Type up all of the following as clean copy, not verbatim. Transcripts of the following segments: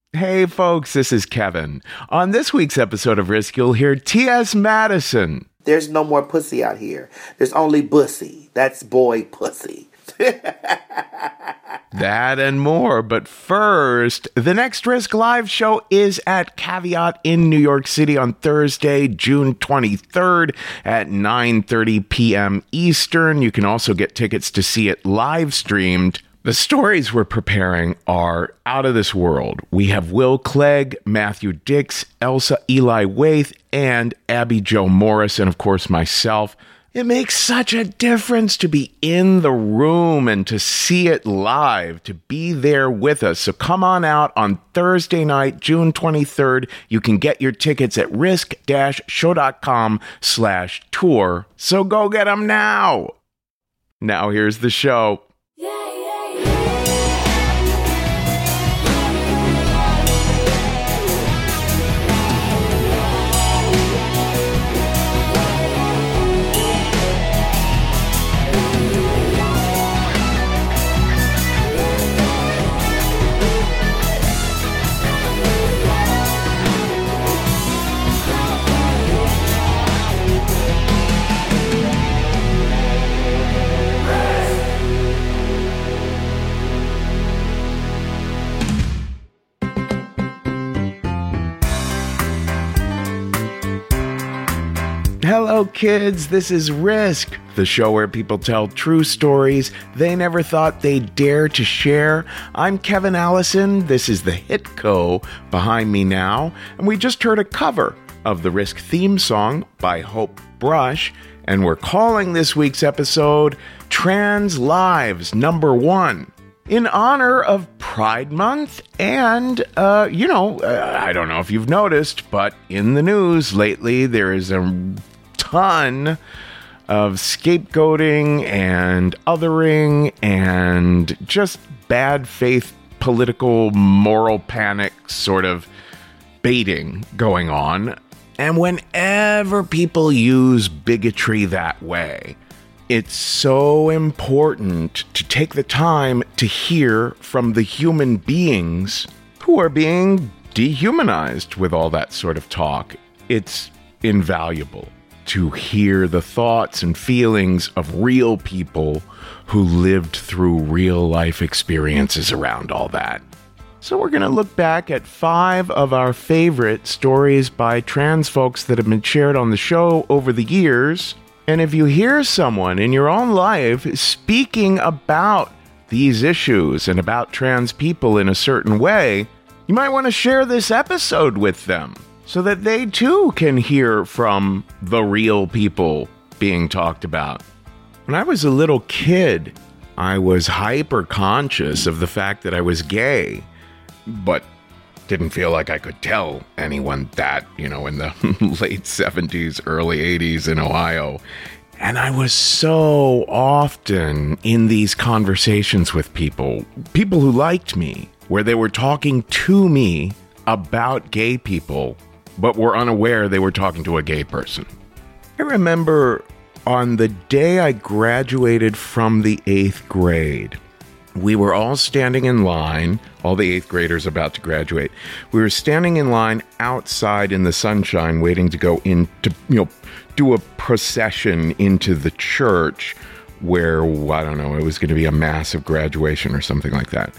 Hey folks, this is Kevin. On this week's episode of Risk, you'll hear T.S. Madison. There's no more pussy out here. There's only bussy. That's boy pussy. That and more, but first, the next Risk Live show is at Caveat in New York City on Thursday, June 23rd at 9:30 p.m. Eastern. You can also get tickets to see it live streamed. The stories we're preparing are out of this world. We have Will Clegg, Matthew Dix, Elsa Eli Waithe, and Abby Jo Morris, and of course myself. It makes such a difference to be in the room and to see it live, to be there with us. So come on out on Thursday night, June 23rd. You can get your tickets at risk-show.com/tour. So go get them now. Now here's the show. Hello, kids. This is Risk, the show where people tell true stories they never thought they'd dare to share. I'm Kevin Allison. This is the Hitco behind me now, and we just heard a cover of the Risk theme song by Hope Brush, and we're calling this week's episode Trans Lives Number 1. In honor of Pride Month, and, I don't know if you've noticed, but in the news lately, there is a ton of scapegoating and othering and just bad faith political moral panic sort of baiting going on. And whenever people use bigotry that way, it's so important to take the time to hear from the human beings who are being dehumanized with all that sort of talk. It's invaluable to hear the thoughts and feelings of real people who lived through real life experiences around all that. So we're going to look back at 5 of our favorite stories by trans folks that have been shared on the show over the years. And if you hear someone in your own life speaking about these issues and about trans people in a certain way, you might want to share this episode with them so that they too can hear from the real people being talked about. When I was a little kid, I was hyper conscious of the fact that I was gay, but didn't feel like I could tell anyone that, in the late 70s, early 80s in Ohio. And I was so often in these conversations with people who liked me, where they were talking to me about gay people, but were unaware they were talking to a gay person. I remember on the day I graduated from the 8th grade, we were all standing in line, all the 8th graders about to graduate. We were standing in line outside in the sunshine waiting to go in to, do a procession into the church where, I don't know, it was going to be a massive graduation or something like that.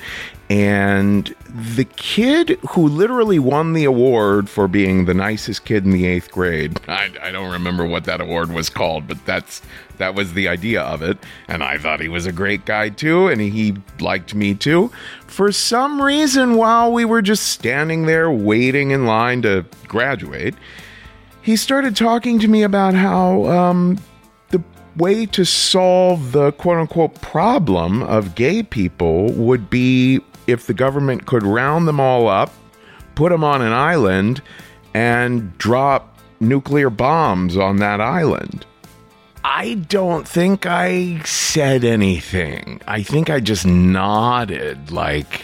And the kid who literally won the award for being the nicest kid in the 8th grade, I don't remember what that award was called, but that was the idea of it. And I thought he was a great guy too, and he liked me too. For some reason, while we were just standing there waiting in line to graduate, he started talking to me about how the way to solve the quote-unquote problem of gay people would be if the government could round them all up, put them on an island, and drop nuclear bombs on that island. I don't think I said anything. I think I just nodded like,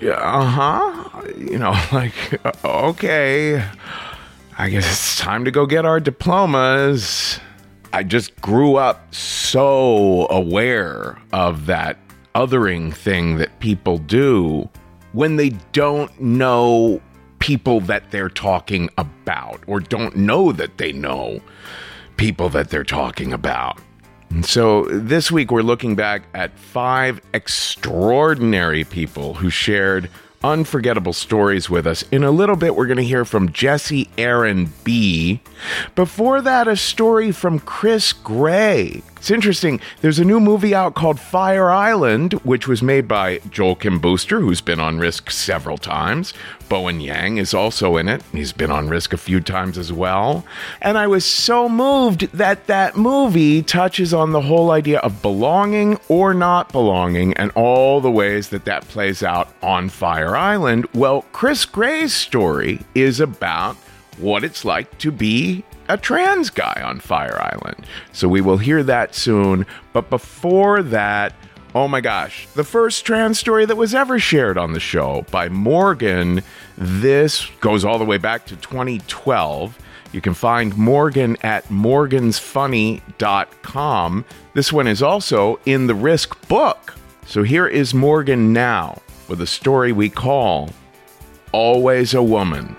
okay, I guess it's time to go get our diplomas. I just grew up so aware of that othering thing that people do when they don't know people that they're talking about, or don't know that they know people that they're talking about. And so this week we're looking back at 5 extraordinary people who shared unforgettable stories with us. In a little bit, we're going to hear from Jesse Aaron B. Before that, a story from Chris Gray. It's interesting. There's a new movie out called Fire Island, which was made by Joel Kim Booster, who's been on Risk several times. Bowen Yang is also in it. He's been on Risk a few times as well. And I was so moved that that movie touches on the whole idea of belonging or not belonging and all the ways that that plays out on Fire Island. Well, Chris Gray's story is about what it's like to be a trans guy on Fire Island. So we will hear that soon. But before that, oh my gosh, the first trans story that was ever shared on the show by Morgan. This goes all the way back to 2012. You can find Morgan at morgansfunny.com. This one is also in the Risk book. So here is Morgan now with a story we call Always a Woman.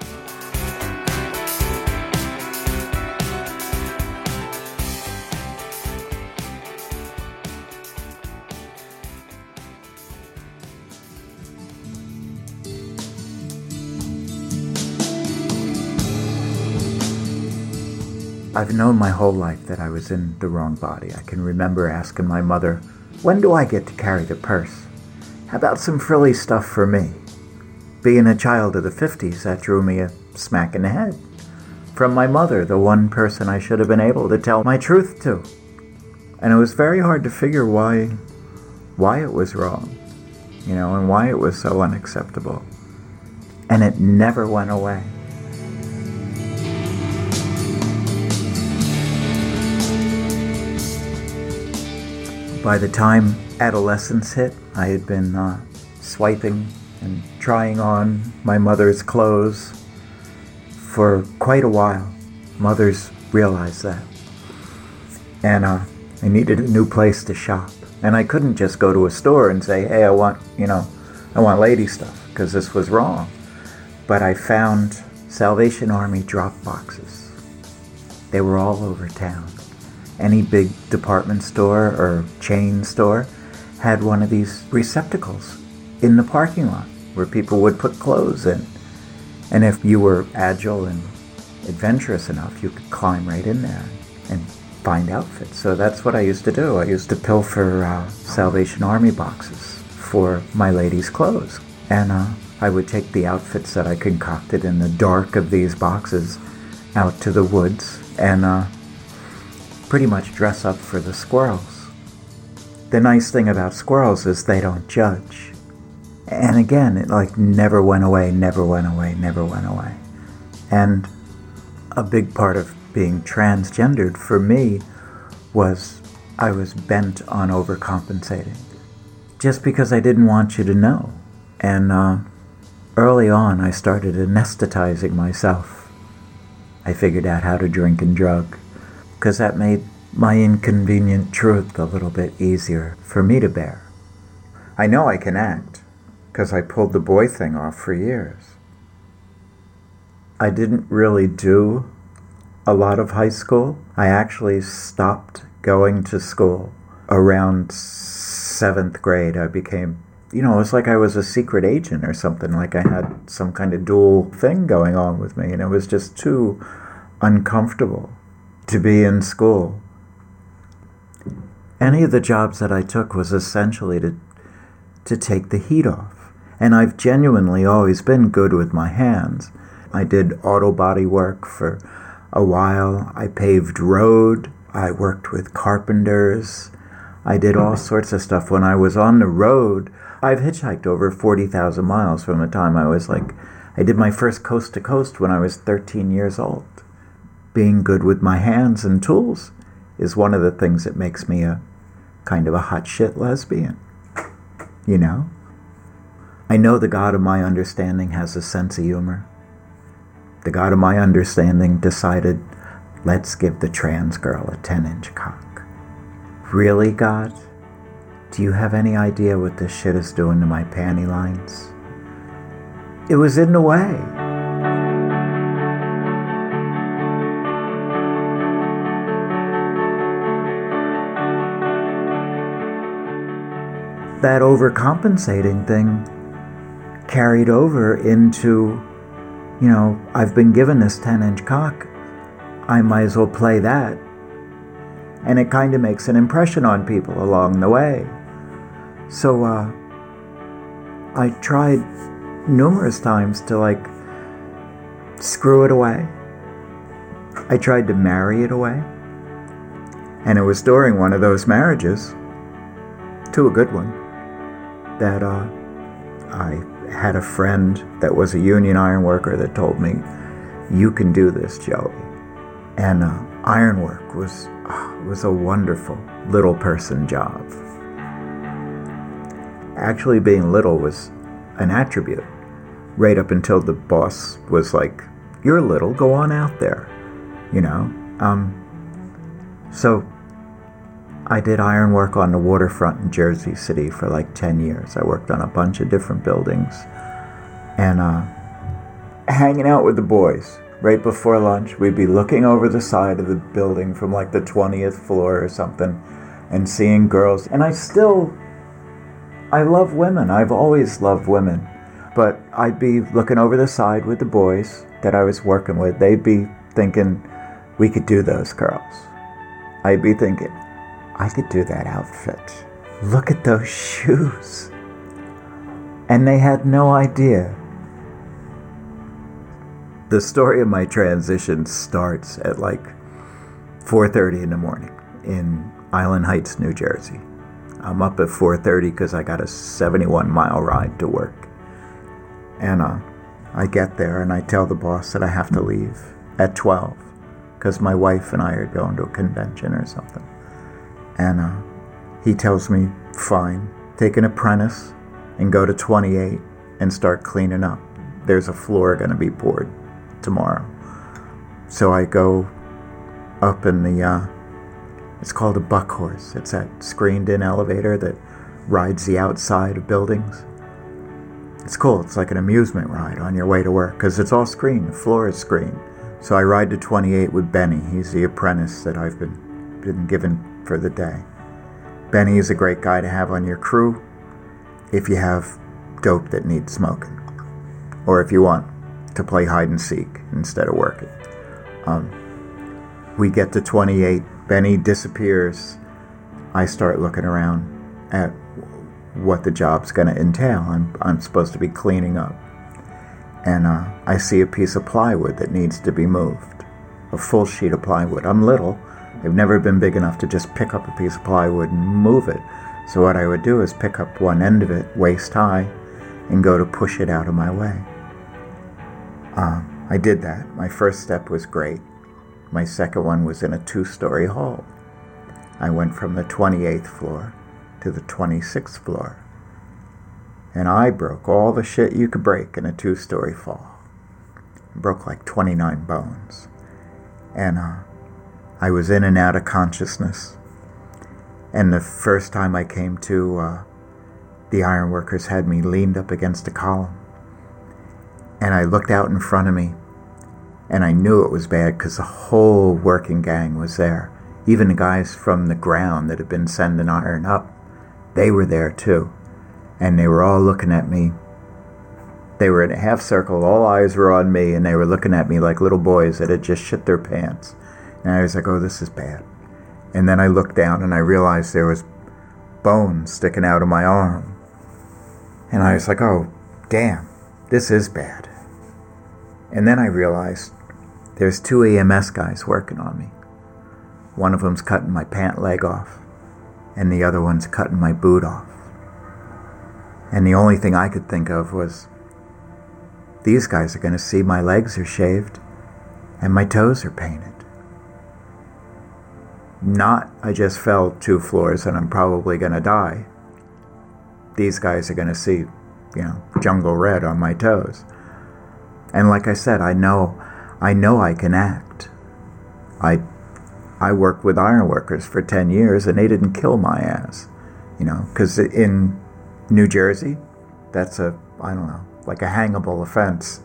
I've known my whole life that I was in the wrong body. I can remember asking my mother, when do I get to carry the purse? How about some frilly stuff for me? Being a child of the 50s, that drew me a smack in the head. From my mother, the one person I should have been able to tell my truth to. And it was very hard to figure why it was wrong, and why it was so unacceptable. And it never went away. By the time adolescence hit, I had been swiping and trying on my mother's clothes for quite a while. Mothers realized that. And I needed a new place to shop. And I couldn't just go to a store and say, hey, I want lady stuff, because this was wrong. But I found Salvation Army drop boxes. They were all over town. Any big department store or chain store had one of these receptacles in the parking lot where people would put clothes in. And if you were agile and adventurous enough, you could climb right in there and find outfits. So that's what I used to do. I used to pilfer Salvation Army boxes for my ladies' clothes. And I would take the outfits that I concocted in the dark of these boxes out to the woods and pretty much dress up for the squirrels. The nice thing about squirrels is they don't judge. And again, it never went away. And a big part of being transgendered for me was I was bent on overcompensating. Just because I didn't want you to know. And early on, I started anesthetizing myself. I figured out how to drink and drug, because that made my inconvenient truth a little bit easier for me to bear. I know I can act, because I pulled the boy thing off for years. I didn't really do a lot of high school. I actually stopped going to school around 7th grade. I became, it was like I was a secret agent or something, like I had some kind of dual thing going on with me, and it was just too uncomfortable to be in school. Any of the jobs that I took was essentially to take the heat off. And I've genuinely always been good with my hands. I did auto body work for a while. I paved road. I worked with carpenters. I did all sorts of stuff. When I was on the road, I've hitchhiked over 40,000 miles from the time I did my first coast to coast when I was 13 years old. Being good with my hands and tools is one of the things that makes me a kind of a hot shit lesbian. I know the God of my understanding has a sense of humor. The God of my understanding decided, let's give the trans girl a 10-inch cock. Really, God? Do you have any idea what this shit is doing to my panty lines? it was in the way. That overcompensating thing carried over into, I've been given this 10-inch cock. I might as well play that. And it kind of makes an impression on people along the way. So I tried numerous times to screw it away. I tried to marry it away. And it was during one of those marriages, to a good one, that I had a friend that was a union iron worker that told me, "You can do this, Joey." And ironwork was a wonderful little person job. Actually, being little was an attribute, right up until the boss was like, "You're little, go on out there," So I did ironwork on the waterfront in Jersey City for 10 years. I worked on a bunch of different buildings. And hanging out with the boys. Right before lunch, we'd be looking over the side of the building from the 20th floor or something and seeing girls. And I love women. I've always loved women. But I'd be looking over the side with the boys that I was working with. They'd be thinking, we could do those girls. I'd be thinking, I could do that outfit. Look at those shoes. And they had no idea. The story of my transition starts at 4:30 in the morning in Island Heights, New Jersey. I'm up at 4:30 because I got a 71-mile ride to work. And I get there and I tell the boss that I have to leave at 12 because my wife and I are going to a convention or something. And he tells me, fine, take an apprentice and go to 28 and start cleaning up. There's a floor going to be poured tomorrow. So I go up in the, it's called a buck horse. It's that screened-in elevator that rides the outside of buildings. It's cool. It's like an amusement ride on your way to work because it's all screened. The floor is screened. So I ride to 28 with Benny. He's the apprentice that I've been given for the day. Benny is a great guy to have on your crew if you have dope that needs smoking, or if you want to play hide and seek instead of working. We get to 28. Benny disappears. I start looking around at what the job's going to entail. I'm supposed to be cleaning up. And I see a piece of plywood that needs to be moved. A full sheet of plywood. I'm little. I've never been big enough to just pick up a piece of plywood and move it. So what I would do is pick up one end of it, waist high, and go to push it out of my way. I did that. My first step was great. My second one was in a 2-story hall. I went from the 28th floor to the 26th floor. And I broke all the shit you could break in a 2-story fall. Broke 29 bones. And I was in and out of consciousness. And the first time I came to, the ironworkers had me leaned up against a column. And I looked out in front of me, and I knew it was bad because the whole working gang was there. Even the guys from the ground that had been sending iron up, they were there too. And they were all looking at me. They were in a half circle, all eyes were on me, and they were looking at me like little boys that had just shit their pants. And I was like, oh, this is bad. And then I looked down and I realized there was bone sticking out of my arm. And I was like, oh, damn, this is bad. And then I realized there's 2 EMS guys working on me. One of them's cutting my pant leg off, and the other one's cutting my boot off. And the only thing I could think of was, these guys are going to see my legs are shaved and my toes are painted. Not, I just fell 2 floors and I'm probably going to die. These guys are going to see, jungle red on my toes. And like I said, I know I can act. I worked with ironworkers for 10 years and they didn't kill my ass. Because in New Jersey, that's like a hangable offense.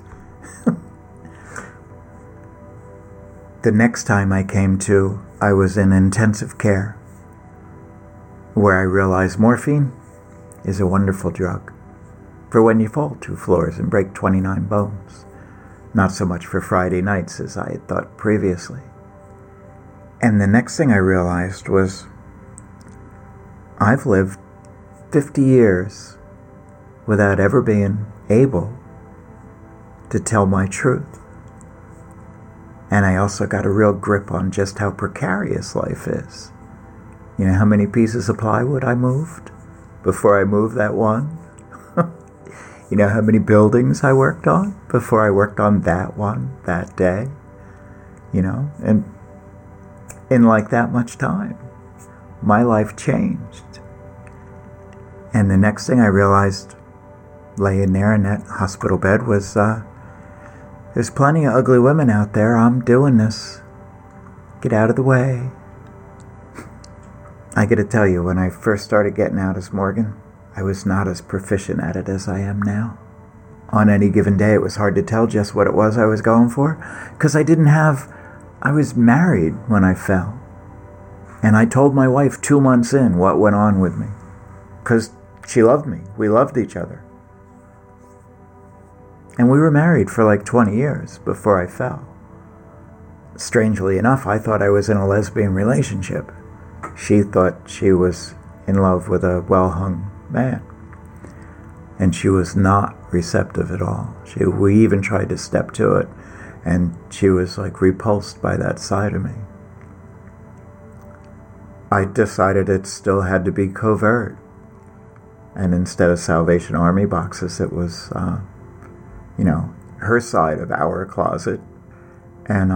The next time I came to, I was in intensive care, where I realized morphine is a wonderful drug for when you fall 2 floors and break 29 bones. Not so much for Friday nights as I had thought previously. And the next thing I realized was I've lived 50 years without ever being able to tell my truth. And I also got a real grip on just how precarious life is. You know how many pieces of plywood I moved before I moved that one? You know how many buildings I worked on before I worked on that one that day? You know, and in like that much time, my life changed. And the next thing I realized, laying there in that hospital bed, was there's plenty of ugly women out there. I'm doing this. Get out of the way. I gotta tell you, when I first started getting out as Morgan, I was not as proficient at it as I am now. On any given day, it was hard to tell just what it was I was going for, because I was married when I fell. And I told my wife 2 months in what went on with me, because she loved me. We loved each other. And we were married for like 20 years before I fell. Strangely enough, I thought I was in a lesbian relationship. She thought she was in love with a well-hung man. And she was not receptive at all. We even tried to step to it, and she was like repulsed by that side of me. I decided it still had to be covert. And instead of Salvation Army boxes, it was, her side of our closet. And,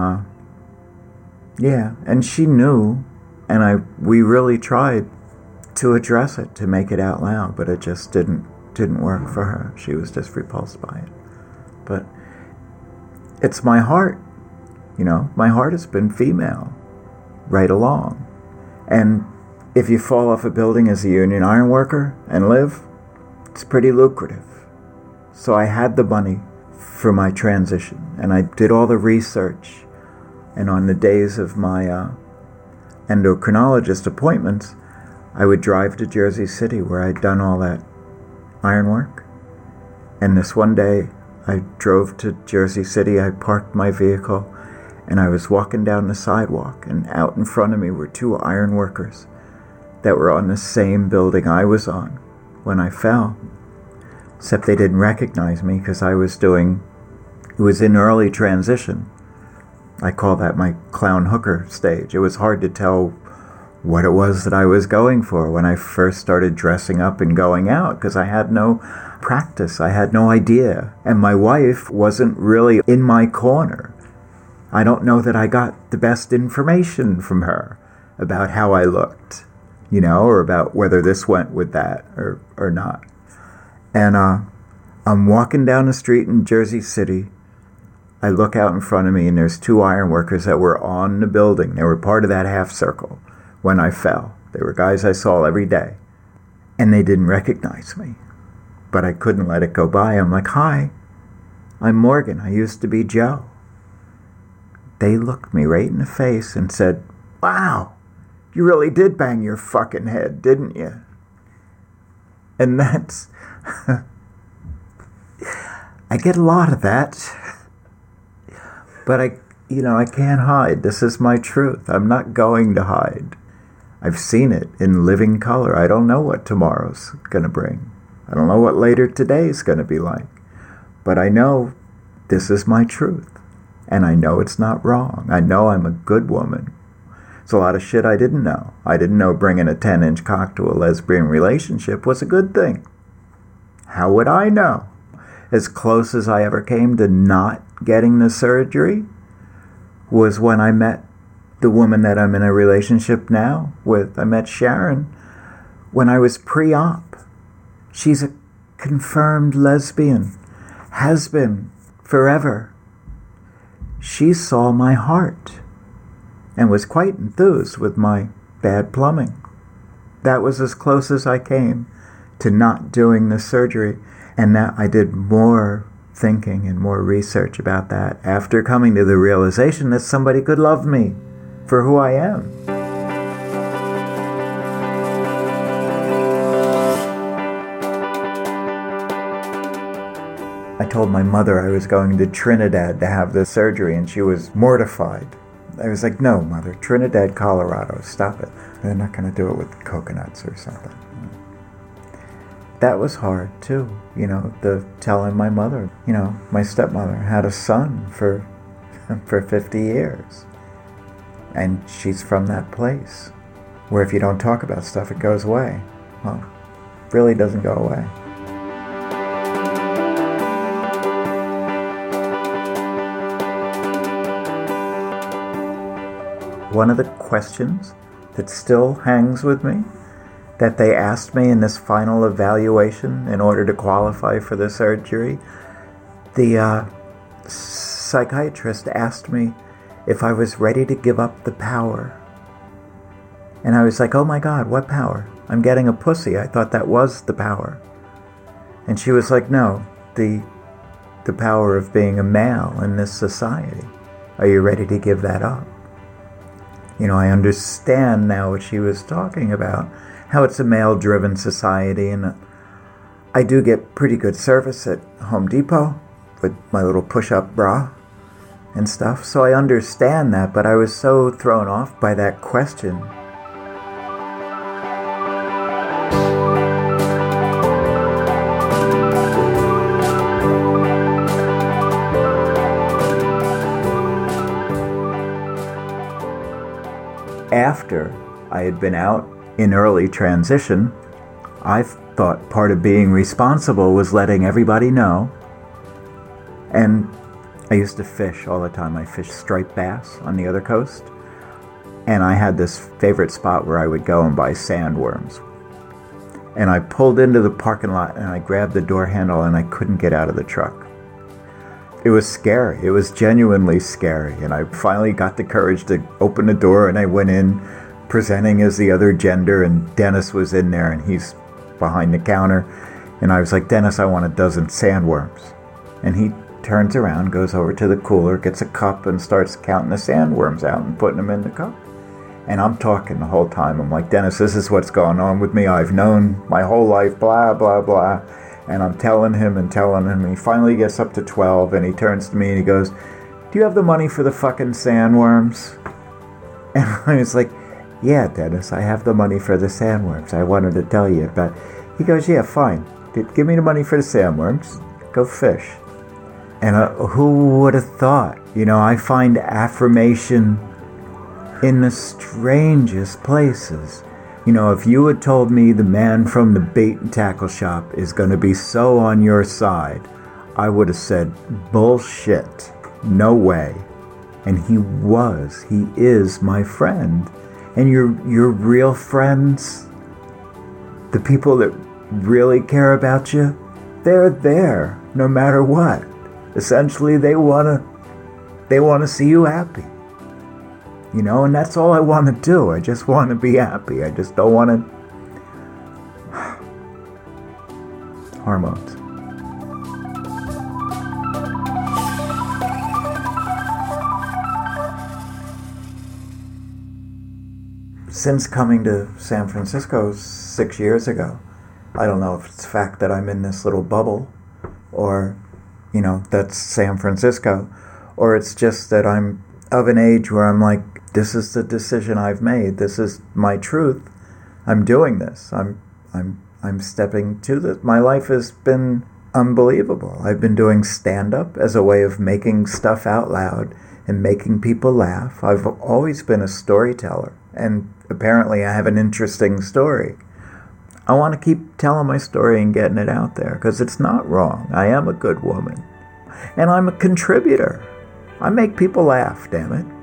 and she knew, and we really tried to address it, to make it out loud, but it just didn't work for her. She was just repulsed by it. But it's my heart, my heart has been female right along. And if you fall off a building as a union iron worker and live, it's pretty lucrative. So I had the money for my transition, and I did all the research. And on the days of my endocrinologist appointments, I would drive to Jersey City, where I'd done all that ironwork. And this one day, I drove to Jersey City, I parked my vehicle, and I was walking down the sidewalk, and out in front of me were 2 iron workers that were on the same building I was on when I fell. Except they didn't recognize me because it was in early transition. I call that my clown hooker stage. It was hard to tell what it was that I was going for when I first started dressing up and going out, because I had no practice. I had no idea. And my wife wasn't really in my corner. I don't know that I got the best information from her about how I looked, or about whether this went with that or not. And I'm walking down the street in Jersey City. I look out in front of me, and there's 2 iron workers that were on the building. They were part of that half circle when I fell. They were guys I saw every day. And they didn't recognize me. But I couldn't let it go by. I'm like, "Hi, I'm Morgan. I used to be Joe." They looked me right in the face and said, "Wow, you really did bang your fucking head, didn't you?" And that's... I get a lot of that. But I can't hide. This is my truth. I'm not going to hide. I've seen it in living color. I don't know what tomorrow's going to bring. I don't know what later today's going to be like. But I know this is my truth. And I know it's not wrong. I know I'm a good woman. It's a lot of shit I didn't know. I didn't know bringing a 10-inch cock to a lesbian relationship was a good thing. How would I know? As close as I ever came to not getting the surgery was when I met the woman that I'm in a relationship now with. I met Sharon when I was pre-op. She's a confirmed lesbian, has been forever. She saw my heart and was quite enthused with my bad plumbing. That was as close as I came to not doing the surgery. And now I did more thinking and more research about that after coming to the realization that somebody could love me for who I am. I told my mother I was going to Trinidad to have the surgery, and she was mortified. I was like, no, Mother, Trinidad, Colorado, stop it. They're not going to do it with coconuts or something. That was hard, too, the telling my mother. My stepmother had a son for 50 years. And she's from that place where if you don't talk about stuff, it goes away. Well, it really doesn't go away. One of the questions that still hangs with me, that they asked me in this final evaluation in order to qualify for the surgery, the psychiatrist asked me if I was ready to give up the power. And I was like, oh my God, what power? I'm getting a pussy. I thought that was the power. And she was like, no, the power of being a male in this society. Are you ready to give that up? I understand now what she was talking about, how it's a male-driven society, and I do get pretty good service at Home Depot with my little push-up bra and stuff, so I understand that, but I was so thrown off by that question. After I had been out in early transition, I thought part of being responsible was letting everybody know. And I used to fish all the time. I fished striped bass on the other coast. And I had this favorite spot where I would go and buy sandworms. And I pulled into the parking lot and I grabbed the door handle and I couldn't get out of the truck. It was scary. It was genuinely scary. And I finally got the courage to open the door, and I went in presenting as the other gender, and Dennis was in there, and he's behind the counter. And I was like, Dennis, I want a dozen sandworms. And he turns around, goes over to the cooler, gets a cup, and starts counting the sandworms out and putting them in the cup. And I'm talking the whole time. I'm like, Dennis, this is what's going on with me. I've known my whole life, blah, blah, blah. And I'm telling him. And he finally gets up to 12, and he turns to me and he goes, do you have the money for the fucking sandworms? And I was like, yeah, Dennis, I have the money for the sandworms. I wanted to tell you. But he goes, yeah, fine. Give me the money for the sandworms. Go fish. And who would have thought? I find affirmation in the strangest places. If you had told me the man from the bait and tackle shop is going to be so on your side, I would have said, bullshit, no way. And he was. He is my friend. And your real friends, the people that really care about you, they're there no matter what. Essentially, they want to see you happy. And that's all I want to do. I just want to be happy. I just don't want to... Hormones. Since coming to San Francisco 6 years ago, I don't know if it's the fact that I'm in this little bubble, or, that's San Francisco, or it's just that I'm of an age where I'm like, this is the decision I've made. This is my truth. I'm doing this. I'm stepping to this. My life has been unbelievable. I've been doing stand-up as a way of making stuff out loud and making people laugh. I've always been a storyteller, and apparently I have an interesting story. I want to keep telling my story and getting it out there because it's not wrong. I am a good woman, and I'm a contributor. I make people laugh, damn it.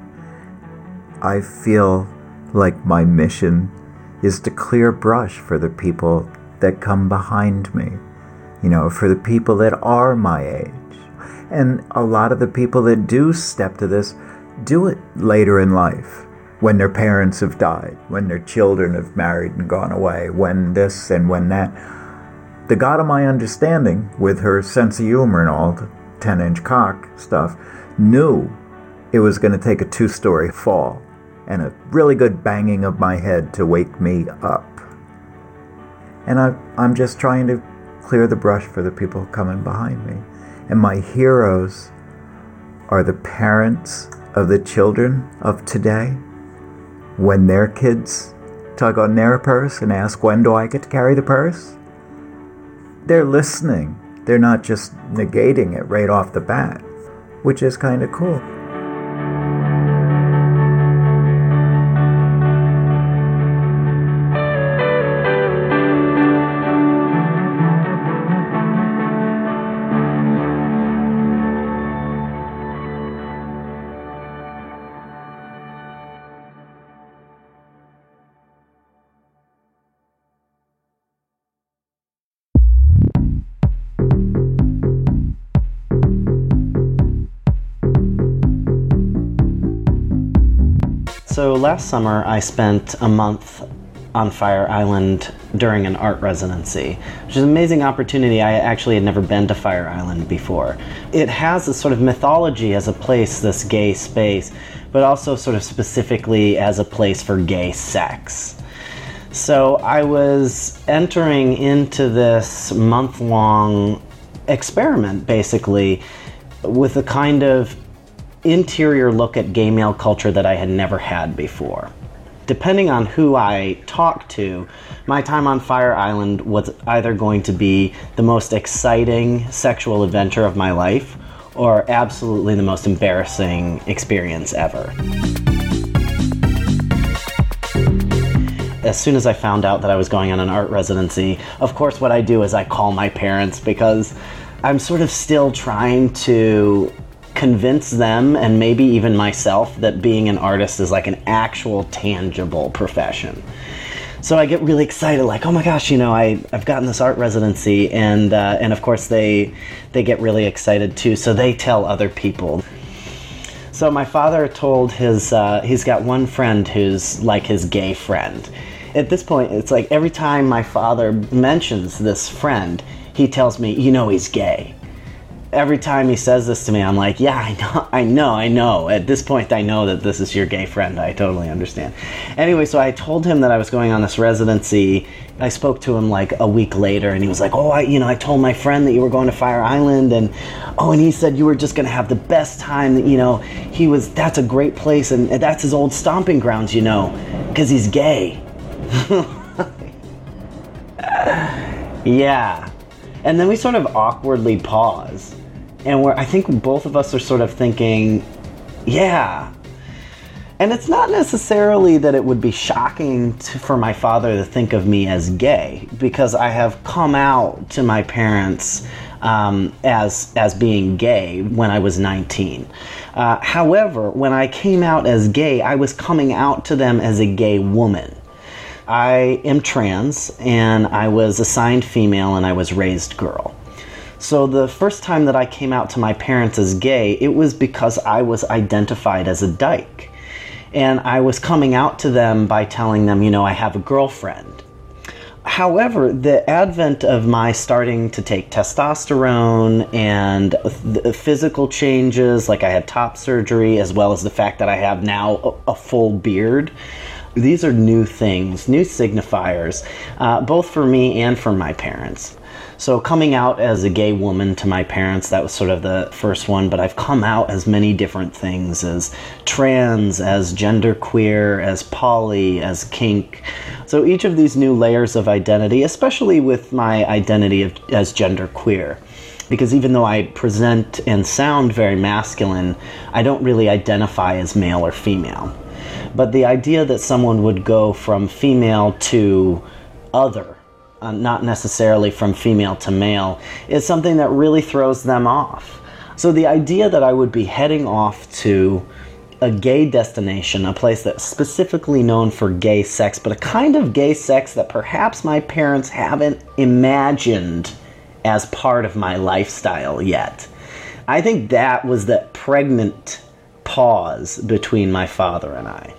I feel like my mission is to clear brush for the people that come behind me, for the people that are my age. And a lot of the people that do step to this do it later in life, when their parents have died, when their children have married and gone away, when this and when that. the God of my understanding, with her sense of humor and all, the 10-inch cock stuff, knew it was going to take a 2-story fall and a really good banging of my head to wake me up. And I'm just trying to clear the brush for the people coming behind me. And my heroes are the parents of the children of today, when their kids tug on their purse and ask, when do I get to carry the purse? They're listening. They're not just negating it right off the bat, which is kind of cool. So last summer I spent a month on Fire Island during an art residency, which is an amazing opportunity. I actually had never been to Fire Island before. It has a sort of mythology as a place, this gay space, but also sort of specifically as a place for gay sex. So I was entering into this month-long experiment, basically, with a kind of interior look at gay male culture that I had never had before. Depending on who I talked to, my time on Fire Island was either going to be the most exciting sexual adventure of my life or absolutely the most embarrassing experience ever. As soon as I found out that I was going on an art residency, of course what I do is I call my parents, because I'm sort of still trying to convince them, and maybe even myself, that being an artist is like an actual tangible profession. So I get really excited, like, oh my gosh, I've gotten this art residency, and of course they get really excited too, so they tell other people. So my father told he's got one friend who's like his gay friend. At this point, it's like every time my father mentions this friend, he tells me, he's gay. Every time he says this to me, I'm like, yeah, I know. At this point, I know that this is your gay friend. I totally understand. Anyway, so I told him that I was going on this residency. I spoke to him like a week later, and he was like, oh, I told my friend that you were going to Fire Island, and he said you were just going to have the best time. That's a great place, and that's his old stomping grounds, because he's gay. Yeah. And then we sort of awkwardly pause. And I think both of us are sort of thinking, yeah. And it's not necessarily that it would be shocking for my father to think of me as gay, because I have come out to my parents as being gay when I was 19. However, when I came out as gay, I was coming out to them as a gay woman. I am trans, and I was assigned female, and I was raised girl. So the first time that I came out to my parents as gay, it was because I was identified as a dyke. And I was coming out to them by telling them, I have a girlfriend. However, the advent of my starting to take testosterone and the physical changes, like I had top surgery, as well as the fact that I have now a full beard, these are new things, new signifiers, both for me and for my parents. So coming out as a gay woman to my parents, that was sort of the first one, but I've come out as many different things, as trans, as genderqueer, as poly, as kink. So each of these new layers of identity, especially with my identity as genderqueer, because even though I present and sound very masculine, I don't really identify as male or female. But the idea that someone would go from female to other, not necessarily from female to male, is something that really throws them off. So the idea that I would be heading off to a gay destination, a place that's specifically known for gay sex, but a kind of gay sex that perhaps my parents haven't imagined as part of my lifestyle yet. I think that was the pregnant pause between my father and I.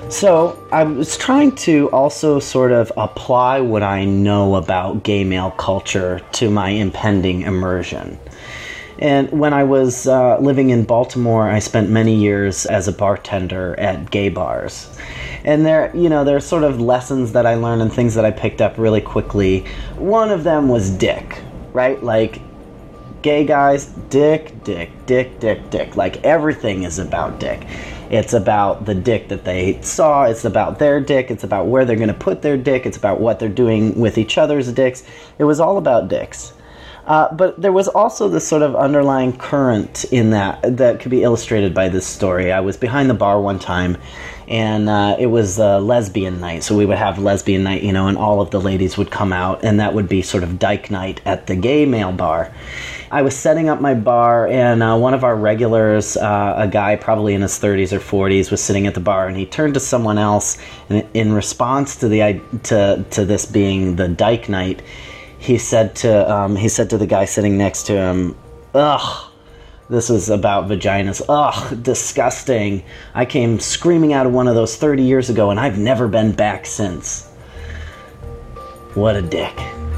So I was trying to also sort of apply what I know about gay male culture to my impending immersion. And when I was living in Baltimore, I spent many years as a bartender at gay bars. And there's sort of lessons that I learned and things that I picked up really quickly. One of them was dick, right? Like, gay guys, dick, dick, dick, dick, dick. Like, everything is about dick. It's about the dick that they saw. It's about their dick. It's about where they're going to put their dick. It's about what they're doing with each other's dicks. It was all about dicks. But there was also this sort of underlying current in that could be illustrated by this story. I was behind the bar one time, and it was a lesbian night. So we would have lesbian night, and all of the ladies would come out, and that would be sort of dyke night at the gay male bar. I was setting up my bar, and one of our regulars, a guy probably in his 30s or 40s, was sitting at the bar, and he turned to someone else, and in response to to this being the dyke night, he said to the guy sitting next to him, "Ugh, this is about vaginas. Ugh, disgusting. I came screaming out of one of those 30 years ago, and I've never been back since." What a dick.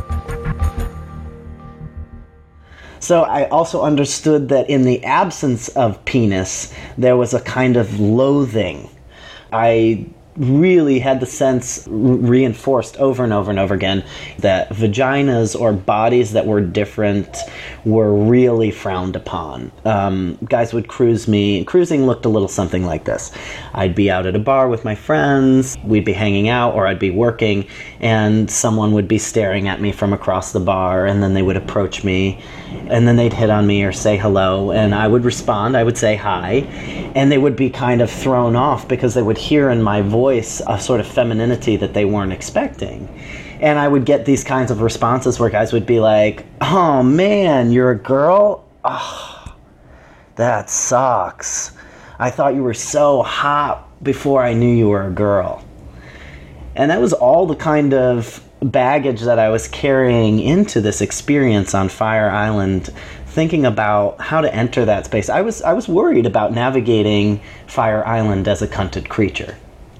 So I also understood that in the absence of penis, there was a kind of loathing. I really had the sense reinforced over and over and over again that vaginas or bodies that were different were really frowned upon. Guys would cruise me. Cruising looked a little something like this. I'd be out at a bar with my friends, we'd be hanging out, or I'd be working, and someone would be staring at me from across the bar, and then they would approach me, and then they'd hit on me or say hello, and I would respond, I would say hi, and they would be kind of thrown off because they would hear in my voice a sort of femininity that they weren't expecting. And I would get these kinds of responses where guys would be like, "Oh man, you're a girl? Oh, that sucks. I thought you were so hot before I knew you were a girl." And that was all the kind of baggage that I was carrying into this experience on Fire Island, thinking about how to enter that space. I was worried about navigating Fire Island as a cunted creature.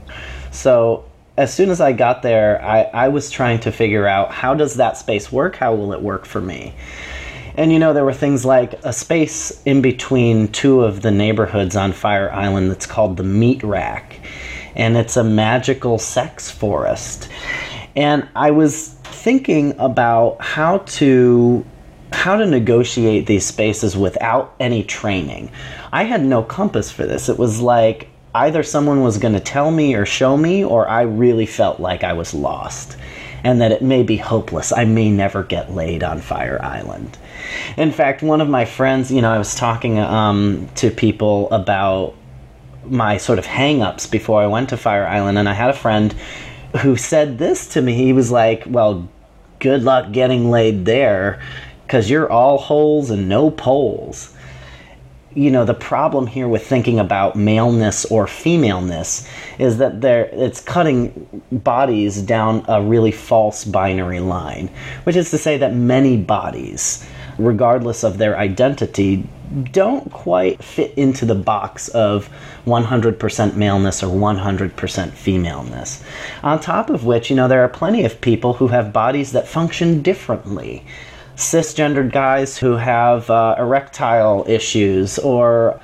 So as soon as I got there, I was trying to figure out, how does that space work? How will it work for me? And there were things like a space in between two of the neighborhoods on Fire Island that's called the Meat Rack. And it's a magical sex forest. And I was thinking about how to negotiate these spaces without any training. I had no compass for this. It was like either someone was going to tell me or show me, or I really felt like I was lost and that it may be hopeless. I may never get laid on Fire Island. In fact, one of my friends, I was talking to people about my sort of hang-ups before I went to Fire Island, and I had a friend who said this to me. He was like, "Well, good luck getting laid there, because you're all holes and no poles." The problem here with thinking about maleness or femaleness is that it's cutting bodies down a really false binary line, which is to say that many bodies, regardless of their identity, don't quite fit into the box of 100% maleness or 100% femaleness. On top of which, there are plenty of people who have bodies that function differently. Cisgendered guys who have erectile issues, or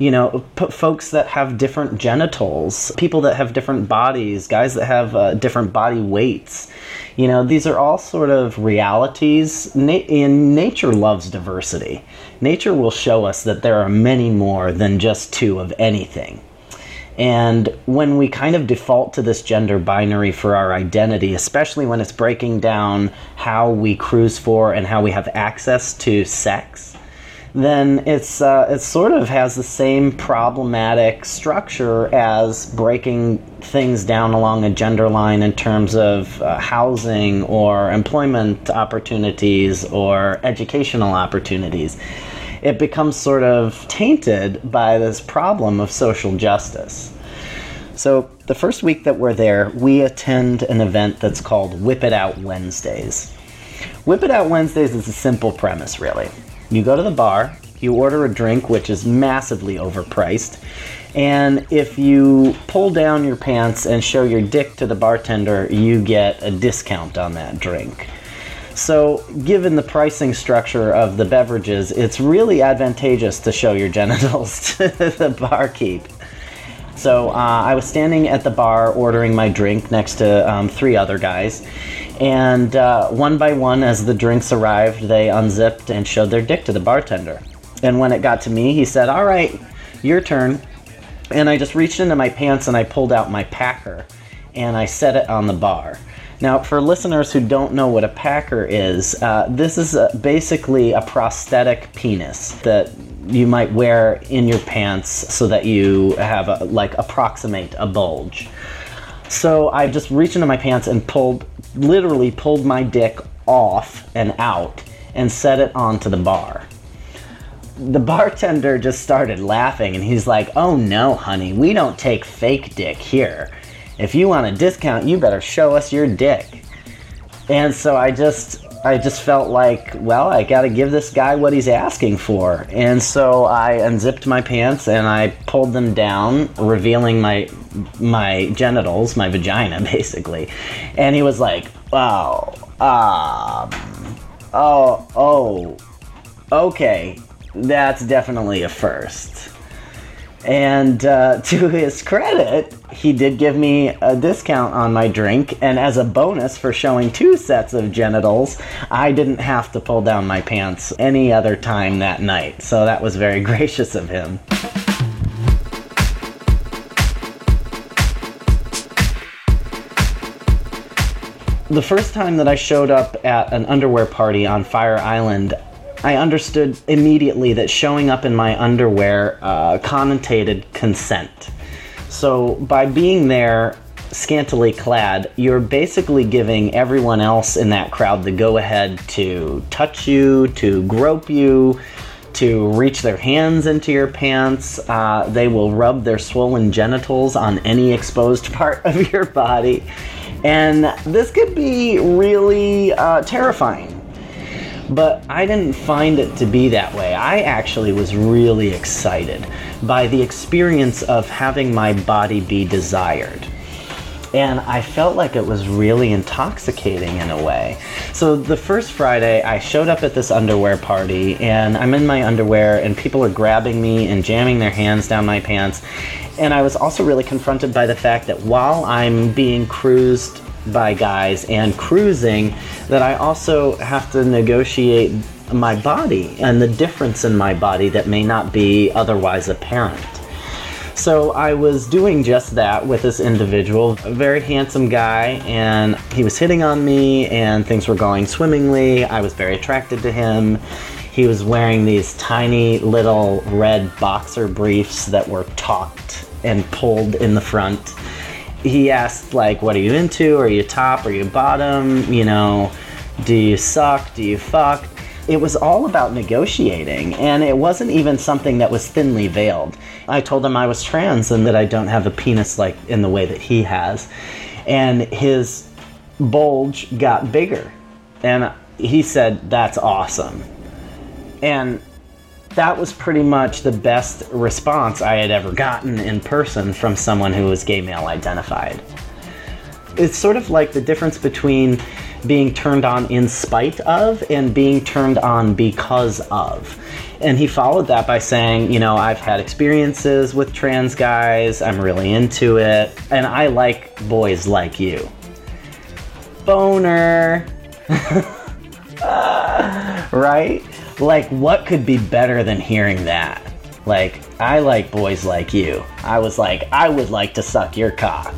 folks that have different genitals, people that have different bodies, guys that have different body weights. These are all sort of realities. And nature loves diversity. Nature will show us that there are many more than just two of anything. And when we kind of default to this gender binary for our identity, especially when it's breaking down how we cruise for and how we have access to sex, then it sort of has the same problematic structure as breaking things down along a gender line in terms of housing or employment opportunities or educational opportunities. It becomes sort of tainted by this problem of social justice. So the first week that we're there, we attend an event that's called Whip It Out Wednesdays. Whip It Out Wednesdays is a simple premise, really. You go to the bar, You order a drink, which is massively overpriced, and if you pull down your pants and show your dick to the bartender, you get a discount on that drink. So, given the pricing structure of the beverages, it's really advantageous to show your genitals to the barkeep. So, I was standing at the bar ordering my drink next to 3 other guys, and one by one, as the drinks arrived, they unzipped and showed their dick to the bartender. And when it got to me, he said, "All right, your turn." And I just reached into my pants and I pulled out my packer and I set it on the bar. Now, for listeners who don't know what a packer is, this is basically a prosthetic penis that you might wear in your pants so that you have approximate a bulge. So I just reached into my pants and literally pulled my dick off and out and set it onto the bar. The bartender just started laughing and he's like, "Oh no, honey, we don't take fake dick here. If you want a discount, you better show us your dick." And so I just felt like, well, I gotta give this guy what he's asking for. And so I unzipped my pants and I pulled them down, revealing my genitals, my vagina, basically. And he was like, okay. That's definitely a first. And to his credit, he did give me a discount on my drink, and as a bonus for showing 2 sets of genitals, I didn't have to pull down my pants any other time that night. So that was very gracious of him. The first time that I showed up at an underwear party on Fire Island, I understood immediately that showing up in my underwear connotated consent. So by being there scantily clad, you're basically giving everyone else in that crowd the go-ahead to touch you, to grope you, to reach their hands into your pants. They will rub their swollen genitals on any exposed part of your body. And this could be really terrifying. But I didn't find it to be that way. I actually was really excited by the experience of having my body be desired. And I felt like it was really intoxicating in a way. So the first Friday, I showed up at this underwear party, and I'm in my underwear, and people are grabbing me and jamming their hands down my pants. And I was also really confronted by the fact that while I'm being cruised by guys and cruising, that I also have to negotiate my body and the difference in my body that may not be otherwise apparent. So I was doing just that with this individual, a very handsome guy, and he was hitting on me and things were going swimmingly. I was very attracted to him. He was wearing these tiny little red boxer briefs that were taut and pulled in the front. He asked, like, what are you into? Are you top? Are you bottom? You know, do you suck? Do you fuck? It was all about negotiating, and it wasn't even something that was thinly veiled. I told him I was trans and that I don't have a penis like in the way that he has. And his bulge got bigger. And he said, "That's awesome." And that was pretty much the best response I had ever gotten in person from someone who was gay male identified. It's sort of like the difference between being turned on in spite of and being turned on because of. And he followed that by saying, you know, I've had experiences with trans guys, I'm really into it, and I like boys like you. Boner. Right? Like, what could be better than hearing that? Like, I like boys like you. I was like, I would like to suck your cock.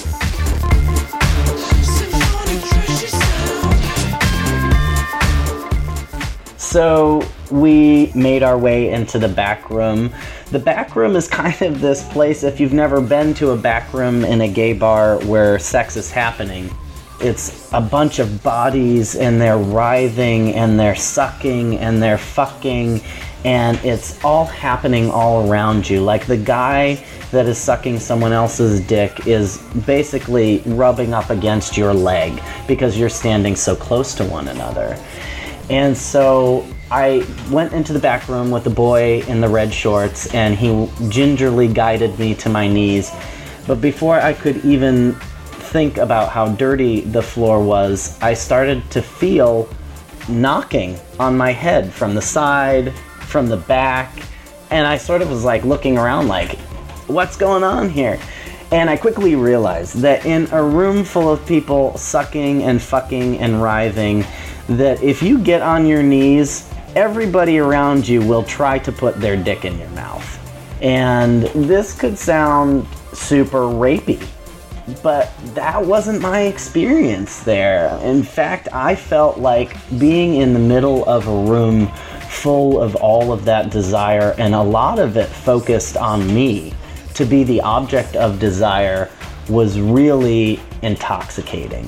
So we made our way into the back room. The back room is kind of this place, if you've never been to a back room in a gay bar where sex is happening, it's a bunch of bodies and they're writhing and they're sucking and they're fucking, and it's all happening all around you. Like, the guy that is sucking someone else's dick is basically rubbing up against your leg because you're standing so close to one another. And so I went into the back room with the boy in the red shorts, and he gingerly guided me to my knees. But before I could even think about how dirty the floor was, I started to feel knocking on my head from the side, from the back, and I sort of was like looking around like, what's going on here? And I quickly realized that in a room full of people sucking and fucking and writhing, that if you get on your knees, everybody around you will try to put their dick in your mouth. And this could sound super rapey, but that wasn't my experience there. In fact, I felt like being in the middle of a room full of all of that desire, and a lot of it focused on me to be the object of desire, was really intoxicating.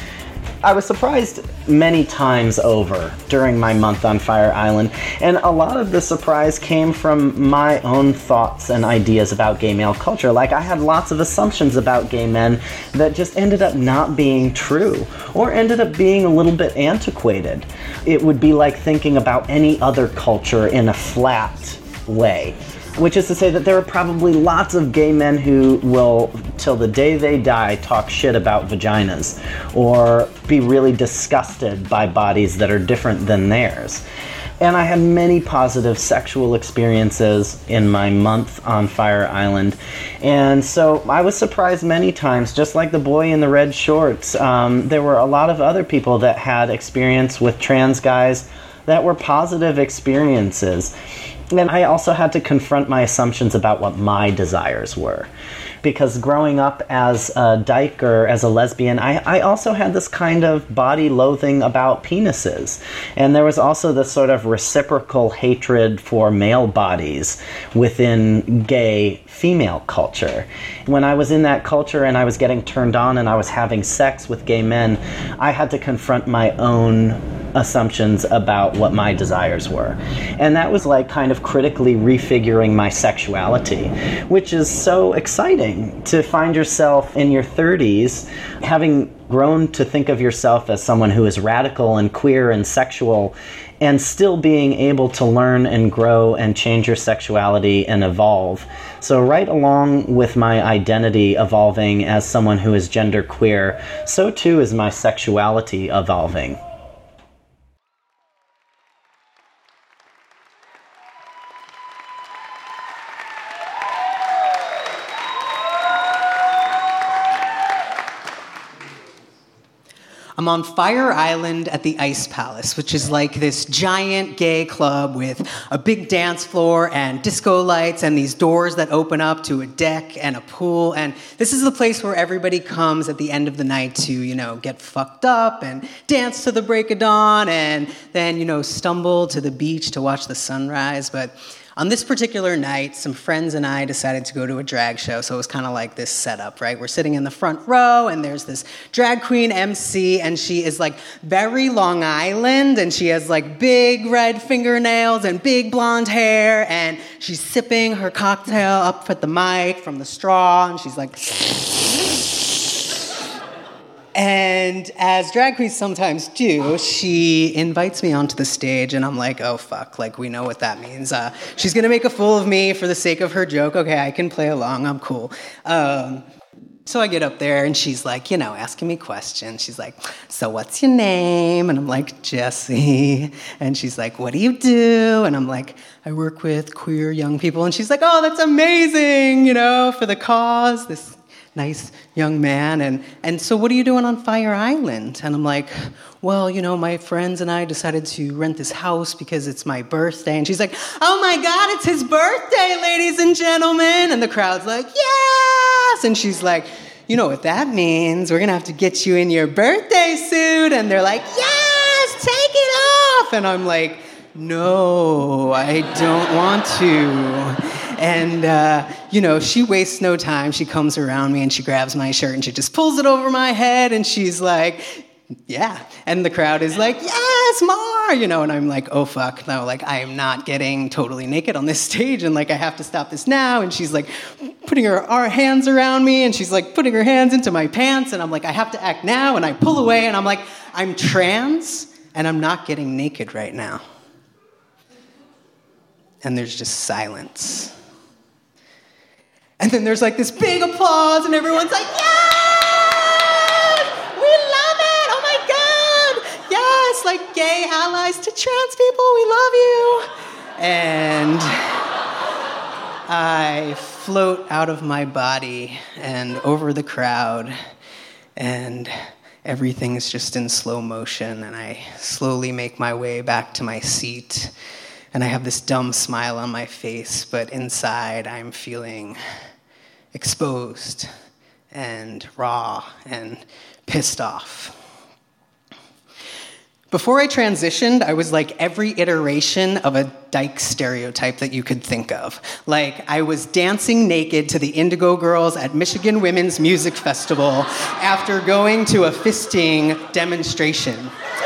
I was surprised many times over during my month on Fire Island, and a lot of the surprise came from my own thoughts and ideas about gay male culture. Like, I had lots of assumptions about gay men that just ended up not being true, or ended up being a little bit antiquated. It would be like thinking about any other culture in a flat way. Which is to say that there are probably lots of gay men who will, till the day they die, talk shit about vaginas, or be really disgusted by bodies that are different than theirs. And I had many positive sexual experiences in my month on Fire Island. And so I was surprised many times, just like the boy in the red shorts. There were a lot of other people that had experience with trans guys that were positive experiences. And I also had to confront my assumptions about what my desires were. Because growing up as a dyke or as a lesbian, I also had this kind of body loathing about penises. And there was also this sort of reciprocal hatred for male bodies within gay female culture. When I was in that culture and I was getting turned on and I was having sex with gay men, I had to confront my own assumptions about what my desires were. And that was like kind of critically refiguring my sexuality, which is so exciting to find yourself in your 30s having grown to think of yourself as someone who is radical and queer and sexual, and still being able to learn and grow and change your sexuality and evolve. So right along with my identity evolving as someone who is genderqueer, so too is my sexuality evolving. I'm on Fire Island at the Ice Palace, which is like this giant gay club with a big dance floor and disco lights and these doors that open up to a deck and a pool. And this is the place where everybody comes at the end of the night to, get fucked up and dance to the break of dawn and then, stumble to the beach to watch the sunrise. But on this particular night, some friends and I decided to go to a drag show, so it was kind of like this setup, right? We're sitting in the front row, and there's this drag queen MC, and she is like very Long Island, and she has like big red fingernails and big blonde hair, and she's sipping her cocktail up at the mic from the straw, and she's like... And as drag queens sometimes do, she invites me onto the stage, and I'm like, oh, fuck, like, we know what that means. She's going to make a fool of me for the sake of her joke. Okay, I can play along. I'm cool. So I get up there, and she's like, asking me questions. She's like, so what's your name? And I'm like, Jesse. And she's like, what do you do? And I'm like, I work with queer young people. And she's like, oh, that's amazing, for the cause, this nice young man, and so what are you doing on Fire Island? And I'm like, well, my friends and I decided to rent this house because it's my birthday. And she's like, oh my God, it's his birthday, ladies and gentlemen. And the crowd's like, yes! And she's like, you know what that means? We're gonna have to get you in your birthday suit. And they're like, yes, take it off! And I'm like, no, I don't want to. And, she wastes no time. She comes around me and she grabs my shirt and she just pulls it over my head and she's like, yeah. And the crowd is like, yes, more, and I'm like, oh, fuck, no, like, I am not getting totally naked on this stage and, like, I have to stop this now. And she's, like, putting her hands around me and she's, like, putting her hands into my pants and I'm like, I have to act now. And I pull away and I'm like, I'm trans and I'm not getting naked right now. and there's just silence. And then there's like this big applause, and everyone's like, yes! We love it! Oh my God! Yes! Like gay allies to trans people, we love you! And I float out of my body and over the crowd, and everything's just in slow motion, and I slowly make my way back to my seat, and I have this dumb smile on my face, but inside I'm feeling exposed and raw and pissed off. Before I transitioned, I was like every iteration of a dyke stereotype that you could think of. Like, I was dancing naked to the Indigo Girls at Michigan Women's Music Festival after going to a fisting demonstration.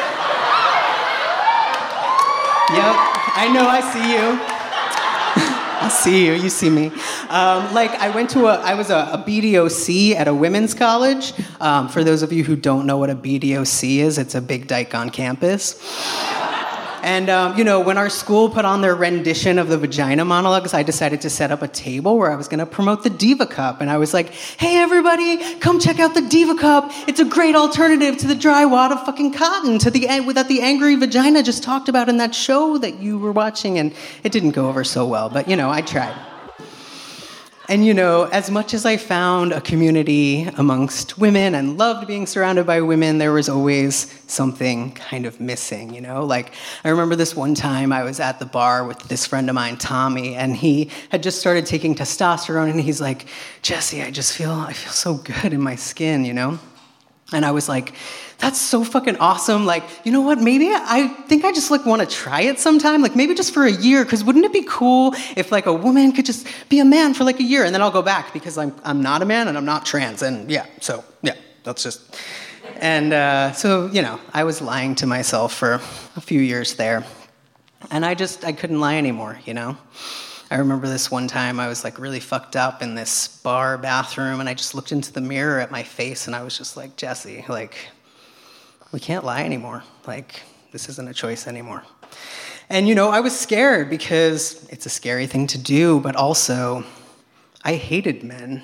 Yep, I know, I see you. I see you, you see me. I was a BDOC at a women's college. For those of you who don't know what a BDOC is, it's a big dyke on campus. And, when our school put on their rendition of the vagina monologues, I decided to set up a table where I was going to promote the Diva Cup. And I was like, hey, everybody, come check out the Diva Cup. It's a great alternative to the dry wad of fucking cotton, that the angry vagina just talked about in that show that you were watching. And it didn't go over so well, but, I tried. And, as much as I found a community amongst women and loved being surrounded by women, there was always something kind of missing, Like, I remember this one time I was at the bar with this friend of mine, Tommy, and he had just started taking testosterone, and he's like, Jesse, I feel so good in my skin, And I was like, that's so fucking awesome. Like, you know what? Maybe I think I just want to try it sometime. Like, maybe just for a year. Because wouldn't it be cool if a woman could just be a man for a year, and then I'll go back because I'm not a man and I'm not trans. And that's just. And I was lying to myself for a few years there, and I couldn't lie anymore. I remember this one time I was really fucked up in this bar bathroom, and I just looked into the mirror at my face, and I was just like, Jesse, we can't lie anymore. This isn't a choice anymore. And, I was scared because it's a scary thing to do, but also I hated men,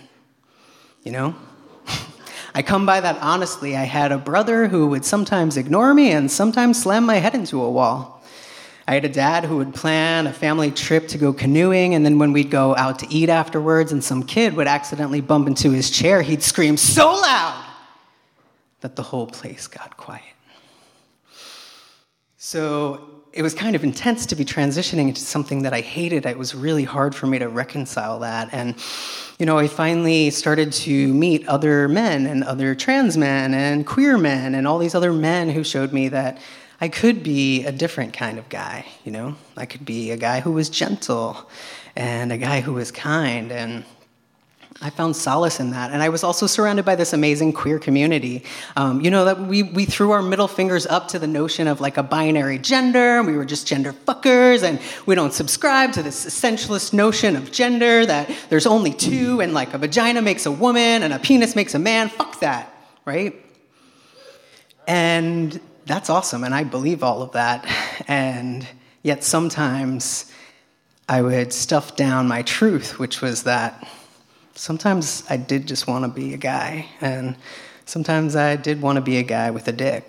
I come by that honestly. I had a brother who would sometimes ignore me and sometimes slam my head into a wall. I had a dad who would plan a family trip to go canoeing, and then when we'd go out to eat afterwards and some kid would accidentally bump into his chair, he'd scream so loud that the whole place got quiet. So it was kind of intense to be transitioning into something that I hated. It was really hard for me to reconcile that. And, I finally started to meet other men and other trans men and queer men and all these other men who showed me that I could be a different kind of guy, I could be a guy who was gentle and a guy who was kind, and I found solace in that. And I was also surrounded by this amazing queer community. That we threw our middle fingers up to the notion of a binary gender, and we were just gender fuckers, and we don't subscribe to this essentialist notion of gender, that there's only two, and a vagina makes a woman and a penis makes a man. Fuck that, right? And that's awesome, and I believe all of that. And yet sometimes I would stuff down my truth, which was that sometimes I did just want to be a guy, and sometimes I did want to be a guy with a dick.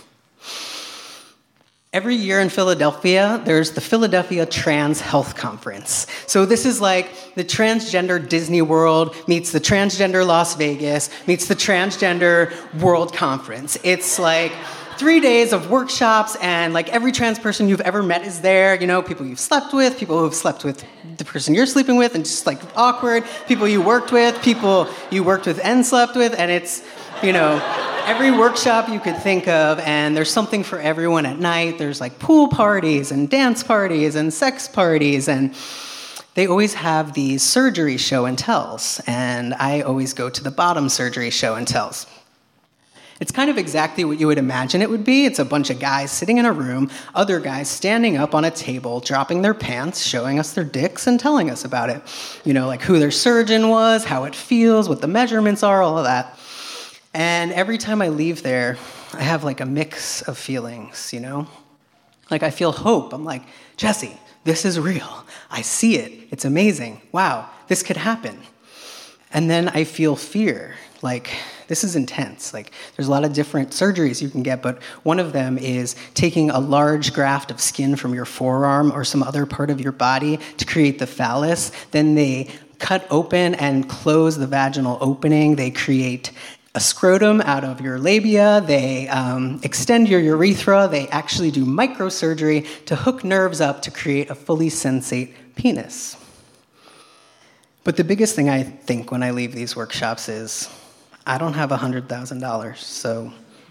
Every year in Philadelphia, there's the Philadelphia Trans Health Conference. So this is the transgender Disney World meets the transgender Las Vegas meets the transgender World Conference. It's 3 days of workshops, and every trans person you've ever met is there. People you've slept with, people who've slept with the person you're sleeping with, and just awkward. People you worked with, people you worked with and slept with, and it's, every workshop you could think of, and there's something for everyone at night. There's pool parties and dance parties and sex parties, and they always have these surgery show and tells, and I always go to the bottom surgery show and tells. It's kind of exactly what you would imagine it would be. It's a bunch of guys sitting in a room, other guys standing up on a table, dropping their pants, showing us their dicks, and telling us about it. Who their surgeon was, how it feels, what the measurements are, all of that. And every time I leave there, I have a mix of feelings, I feel hope. I'm like, Jesse, this is real. I see it. It's amazing. Wow, this could happen. And then I feel fear. Like, this is intense. Like, there's a lot of different surgeries you can get, but one of them is taking a large graft of skin from your forearm or some other part of your body to create the phallus. Then they cut open and close the vaginal opening. They create a scrotum out of your labia. They extend your urethra. They actually do microsurgery to hook nerves up to create a fully sensate penis. But the biggest thing I think when I leave these workshops is, I don't have $100,000, so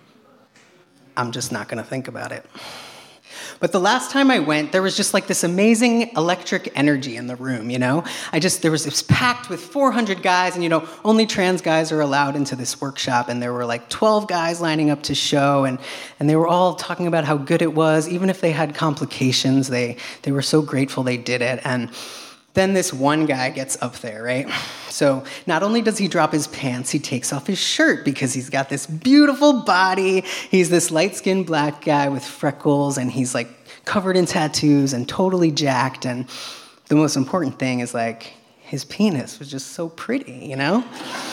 I'm just not going to think about it. But the last time I went, there was just like this amazing electric energy in the room, you know? It was packed with 400 guys, and, you know, only trans guys are allowed into this workshop, and there were like 12 guys lining up to show, and they were all talking about how good it was. Even if they had complications, they were so grateful they did it. And then this one guy gets up there, right? So not only does he drop his pants, he takes off his shirt because he's got this beautiful body. He's this light-skinned black guy with freckles, and he's like covered in tattoos and totally jacked. And the most important thing is like his penis was just so pretty, you know?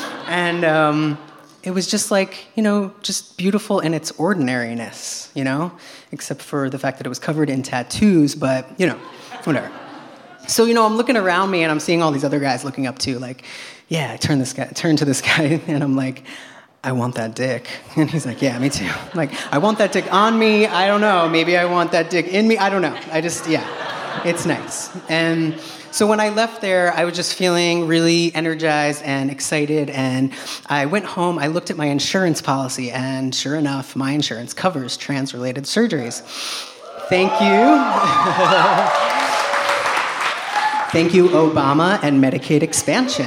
And it was just like, you know, just beautiful in its ordinariness, you know? Except for the fact that it was covered in tattoos, but, you know, whatever. So, you know, I'm looking around me and I'm seeing all these other guys looking up too. Like, yeah, I turn to this guy and I'm like, I want that dick. And he's like, yeah, me too. I'm like, I want that dick on me. I don't know. Maybe I want that dick in me. I don't know. It's nice. And so when I left there, I was just feeling really energized and excited. And I went home, I looked at my insurance policy, and sure enough, my insurance covers trans-related surgeries. Thank you. Thank you, Obama and Medicaid expansion.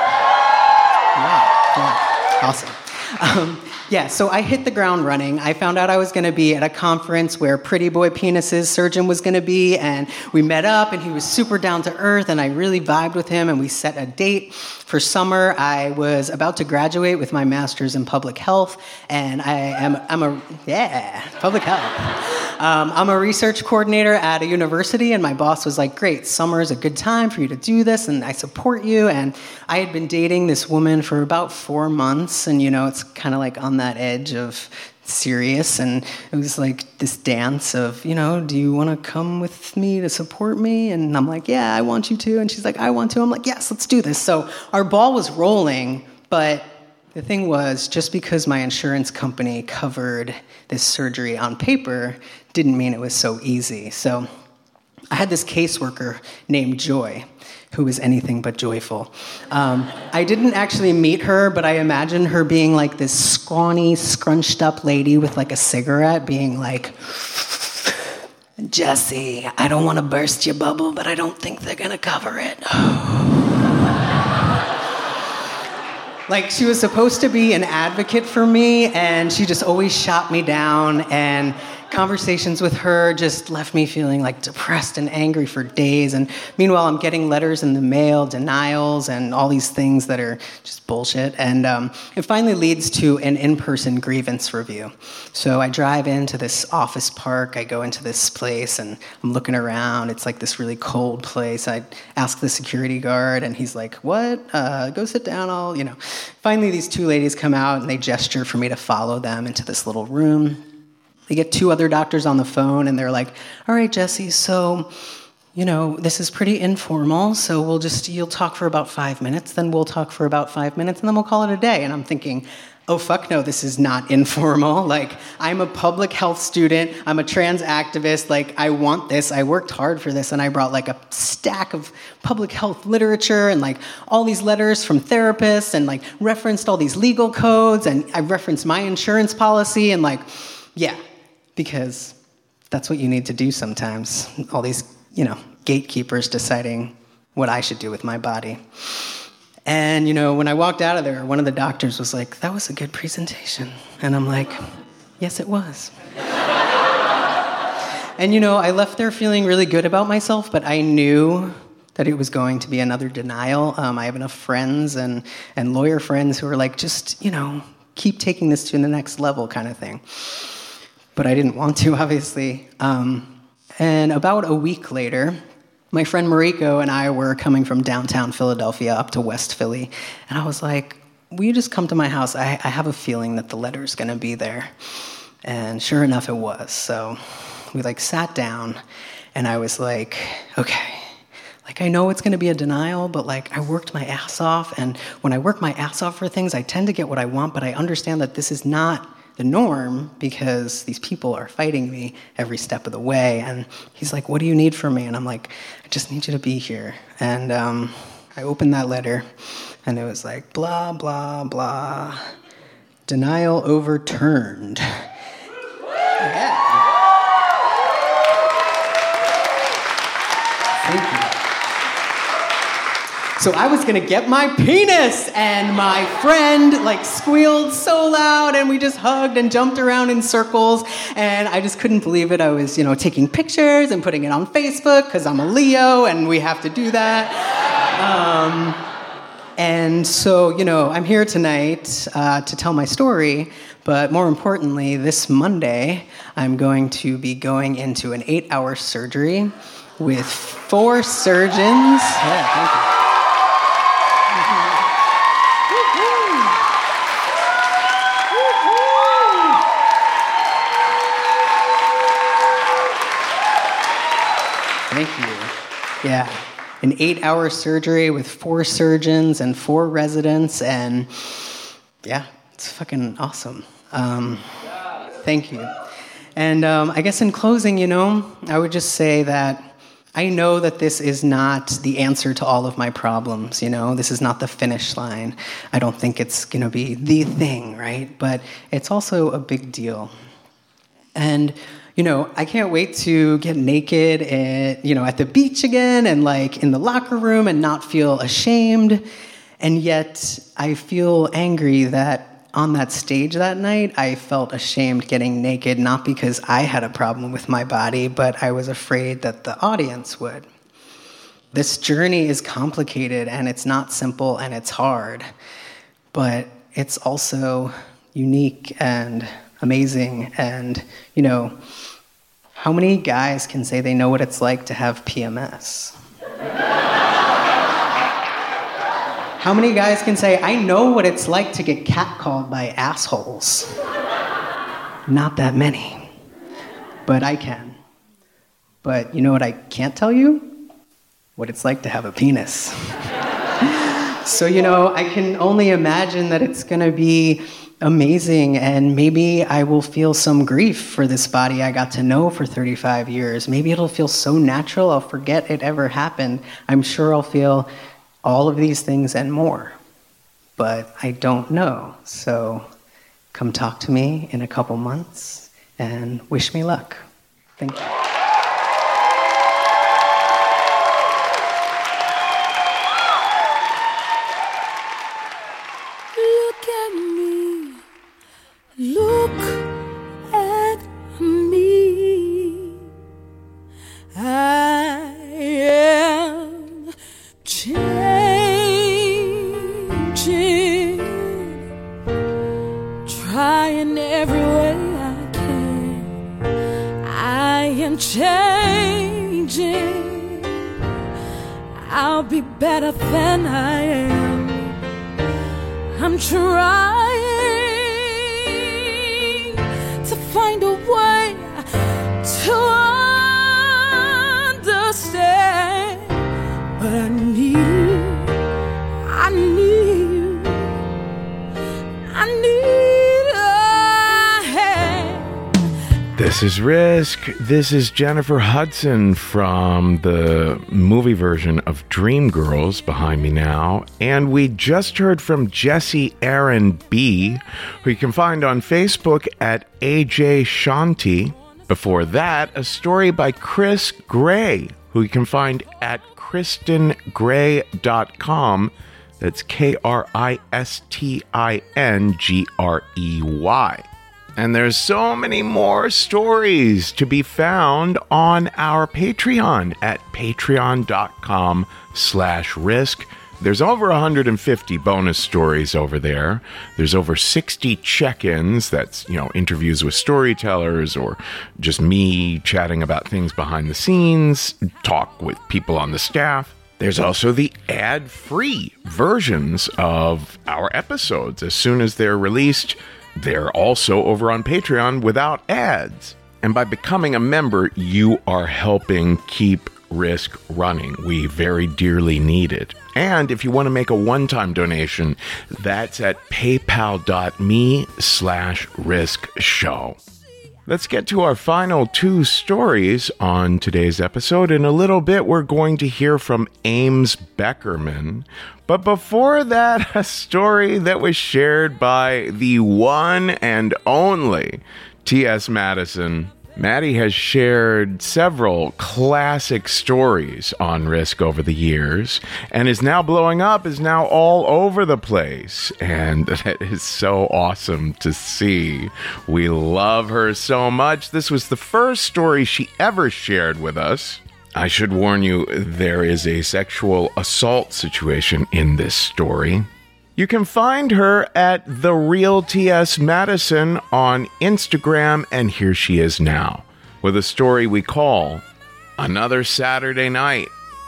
Yeah, awesome. So I hit the ground running. I found out I was going to be at a conference where Pretty Boy Penis's surgeon was going to be, and we met up, and he was super down to earth, and I really vibed with him, and we set a date for summer. I was about to graduate with my master's in public health, and public health. I'm a research coordinator at a university, and my boss was like, great, summer is a good time for you to do this, and I support you. And I had been dating this woman for about 4 months, and, you know, it's kind of like on that edge of serious, and it was like this dance of, you know, do you want to come with me to support me? And I'm like, yeah, I want you to. And she's like, I want to. I'm like, yes, let's do this. So our ball was rolling, but the thing was, just because my insurance company covered this surgery on paper didn't mean it was so easy. So I had this caseworker named Joy, who was anything but joyful. I didn't actually meet her, but I imagine her being like this scrawny, scrunched up lady with like a cigarette being like, Jesse, I don't want to burst your bubble, but I don't think they're going to cover it. Like, she was supposed to be an advocate for me, and she just always shot me down, and conversations with her just left me feeling like depressed and angry for days. And meanwhile, I'm getting letters in the mail, denials, and all these things that are just bullshit. And it finally leads to an in-person grievance review. So I drive into this office park. I go into this place, and I'm looking around. It's like this really cold place. I ask the security guard, and he's like, what? Go sit down. Finally, these two ladies come out, and they gesture for me to follow them into this little room. They get 2 other doctors on the phone, and they're like, all right, Jesse, so, this is pretty informal, so you'll talk for about 5 minutes, then we'll talk for about 5 minutes, and then we'll call it a day. And I'm thinking, oh, fuck no, this is not informal. Like, I'm a public health student, I'm a trans activist, like, I want this, I worked hard for this, and I brought, like, a stack of public health literature, and, like, all these letters from therapists, and, like, referenced all these legal codes, and I referenced my insurance policy, and, like, yeah. Because that's what you need to do sometimes. All these, gatekeepers deciding what I should do with my body. And, when I walked out of there, one of the doctors was like, that was a good presentation. And I'm like, yes, it was. And, I left there feeling really good about myself, but I knew that it was going to be another denial. I have enough friends and lawyer friends who are like, just, keep taking this to the next level kind of thing. But I didn't want to, obviously. And about a week later, my friend Mariko and I were coming from downtown Philadelphia up to West Philly. And I was like, will you just come to my house? I have a feeling that the letter's going to be there. And sure enough, it was. So we sat down and I was like, okay, I know it's going to be a denial, but I worked my ass off. And when I work my ass off for things, I tend to get what I want, but I understand that this is not the norm because these people are fighting me every step of the way. And he's like, what do you need from me? And I'm like, I just need you to be here. And I opened that letter and it was like, blah, blah, blah, denial overturned. Yeah. Thank you. So I was gonna get my penis, and my friend squealed so loud, and we just hugged and jumped around in circles, and I just couldn't believe it. I was, taking pictures and putting it on Facebook because I'm a Leo, and we have to do that. And so, I'm here tonight to tell my story, but more importantly, this Monday, I'm going to be going into an 8-hour surgery with 4 surgeons. Yeah, thank you. Thank you. Yeah. An 8-hour surgery with 4 surgeons and 4 residents, and yeah, it's fucking awesome. Thank you. And I guess in closing, I would just say that I know that this is not the answer to all of my problems, This is not the finish line. I don't think it's going to be the thing, right? But it's also a big deal. And I can't wait to get naked at the beach again and in the locker room and not feel ashamed. And yet I feel angry that on that stage that night, I felt ashamed getting naked, not because I had a problem with my body, but I was afraid that the audience would. This journey is complicated and it's not simple and it's hard, but it's also unique and amazing. And, how many guys can say they know what it's like to have PMS? How many guys can say, I know what it's like to get catcalled by assholes? Not that many. But I can. But you know what I can't tell you? What it's like to have a penis. So, I can only imagine that it's going to be amazing, and maybe I will feel some grief for this body I got to know for 35 years. Maybe it'll feel so natural I'll forget it ever happened. I'm sure I'll feel all of these things and more, but I don't know. So come talk to me in a couple months and wish me luck. Thank you. Look at me. I am changing, trying every way I can. I am changing. I'll be better than I am. I'm trying to find a way to understand, but I need you, I need you, I need a hand. This is Risk. This is Jennifer Hudson from the movie version of Dreamgirls behind me now. And we just heard from Jesse Aaron B., who you can find on Facebook at AJ Shanti. Before that, a story by Chris Gray, who you can find at KristenGray.com. That's KristiNGrey. And there's so many more stories to be found on our Patreon at patreon.com/risk. There's over 150 bonus stories over there. There's over 60 check-ins. That's, interviews with storytellers or just me chatting about things behind the scenes, talk with people on the staff. There's also the ad-free versions of our episodes. As soon as they're released, they're also over on Patreon without ads. And by becoming a member, you are helping keep Risk running. We very dearly need it. And if you want to make a one-time donation, that's at paypal.me/riskshow. Let's get to our final 2 stories on today's episode. In a little bit, we're going to hear from Ames Beckerman. But before that, a story that was shared by the one and only T.S. Madison. Maddie has shared several classic stories on Risk over the years and is now blowing up, is now all over the place. And that is so awesome to see. We love her so much. This was the first story she ever shared with us. I should warn you, there is a sexual assault situation in this story. You can find her at The Real T.S. Madison on Instagram, and here she is now with a story we call Another Saturday Night.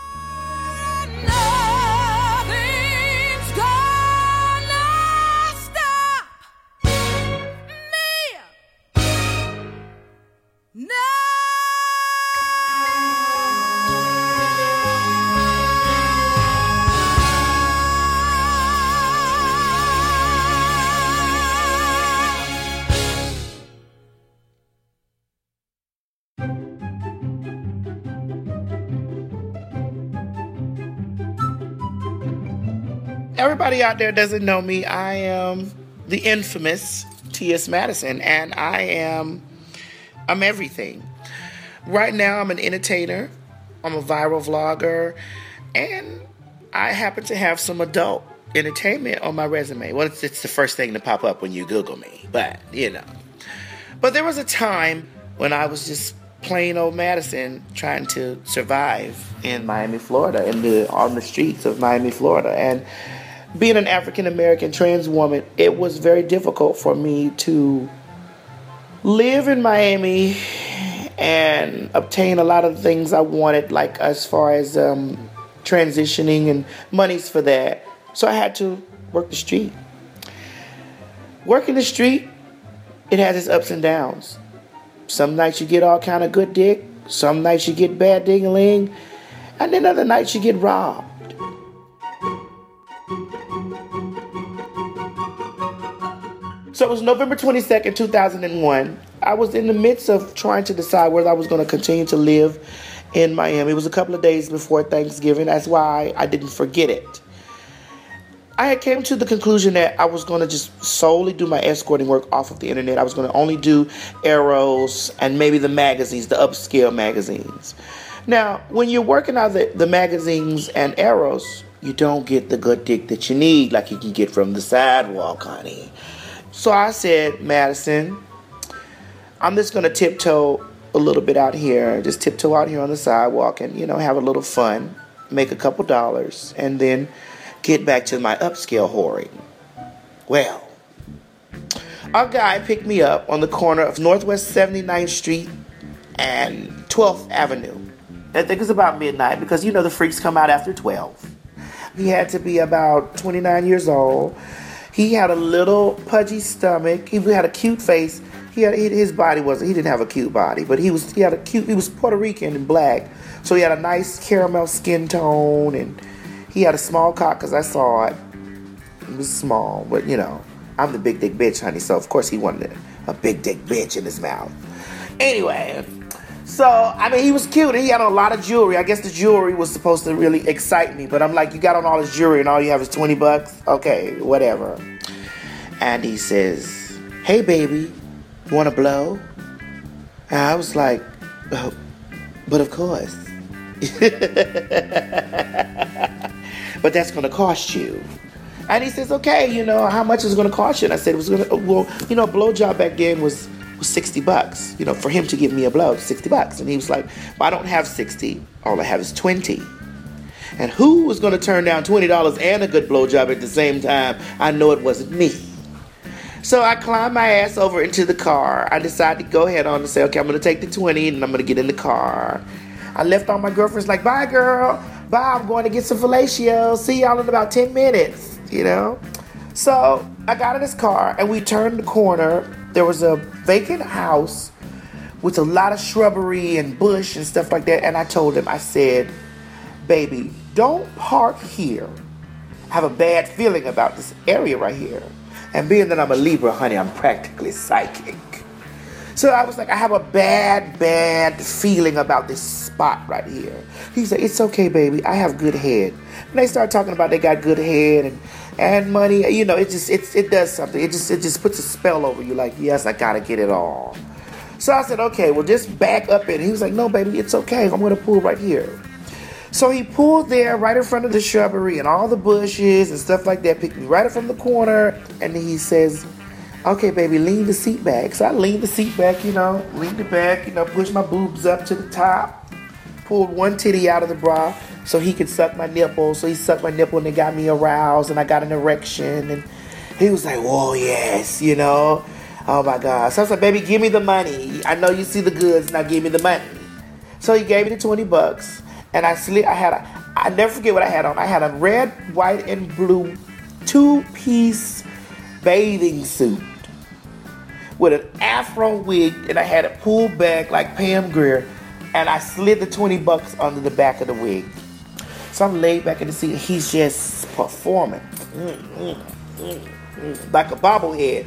Nothing's gonna stop me now. Everybody out there doesn't know me. I am the infamous T.S. Madison, and I'm everything. Right now, I'm an entertainer. I'm a viral vlogger, and I happen to have some adult entertainment on my resume. Well, it's the first thing to pop up when you Google me, but. But there was a time when I was just plain old Madison trying to survive in Miami, Florida, on the streets of Miami, Florida, and being an African-American trans woman, it was very difficult for me to live in Miami and obtain a lot of the things I wanted, like as far as transitioning and monies for that. So I had to work the street. Working the street, it has its ups and downs. Some nights you get all kind of good dick, some nights you get bad ding-a-ling, and then other nights you get robbed. So it was November 22nd, 2001. I was in the midst of trying to decide whether I was going to continue to live in Miami. It was a couple of days before Thanksgiving. That's why I didn't forget it. I had came to the conclusion that I was going to just solely do my escorting work off of the internet. I was going to only do Eros and maybe the magazines, the upscale magazines. Now, when you're working out the magazines and Eros, you don't get the good dick that you need like you can get from the sidewalk, honey. So I said, Madison, I'm just going to tiptoe a little bit out here, just tiptoe out here on the sidewalk and, have a little fun, make a couple dollars, and then get back to my upscale whoring. Well, a guy picked me up on the corner of Northwest 79th Street and 12th Avenue. I think it's about midnight because, the freaks come out after 12. He had to be about 29 years old. He had a little pudgy stomach. He had a cute face. His body he didn't have a cute body, but he was Puerto Rican and black. So he had a nice caramel skin tone, and he had a small cock because I saw it. It was small, but I'm the big dick bitch, honey. So of course he wanted a big dick bitch in his mouth. Anyway, so he was cute and he had a lot of jewelry. I guess the jewelry was supposed to really excite me, but I'm like, you got on all this jewelry and all you have is $20? Okay, whatever. And he says, hey baby, you want to blow? And I was like, oh, but of course. But that's going to cost you. And he says, okay, how much is it going to cost you? And I said, a blowjob back then was $60, for him to give me a blow, $60. And he was like, well, I don't have 60. All I have is 20. And who was going to turn down $20 and a good blowjob at the same time? I know it wasn't me. So I climbed my ass over into the car. I decided to go ahead on and say, okay, I'm going to take the 20 and I'm going to get in the car. I left all my girlfriends like, bye, girl. Bye, I'm going to get some fellatio. See y'all in about 10 minutes, you know? So I got in this car and we turned the corner. There was a vacant house with a lot of shrubbery and bush and stuff like that. And I told him, I said, baby, don't park here. I have a bad feeling about this area right here. And being that I'm a Libra, honey, I'm practically psychic. So I was like, I have a bad feeling about this spot right here. He said, it's okay, baby. I have good head. And they start talking about they got good head and money. You know, it does something. It just puts a spell over you. Like, yes, I gotta get it all. So I said, okay, well, just back up in. He was like, no, baby, it's okay. I'm gonna pull right here. So he pulled there right in front of the shrubbery and all the bushes and stuff like that, picked me right up from the corner, and he says, okay, baby, lean the seat back. So I leaned the seat back, leaned it back, pushed my boobs up to the top, pulled one titty out of the bra so he could suck my nipple. So he sucked my nipple and it got me aroused and I got an erection. And he was like, whoa, yes, Oh my God. So I was like, baby, give me the money. I know you see the goods, now give me the money. So he gave me the $20. And I never forget what I had on. I had a red, white, and blue 2-piece bathing suit with an afro wig, and I had it pulled back like Pam Grier, and I slid the $20 under the back of the wig. So I'm laid back in the seat, and he's just performing. Like a bobblehead.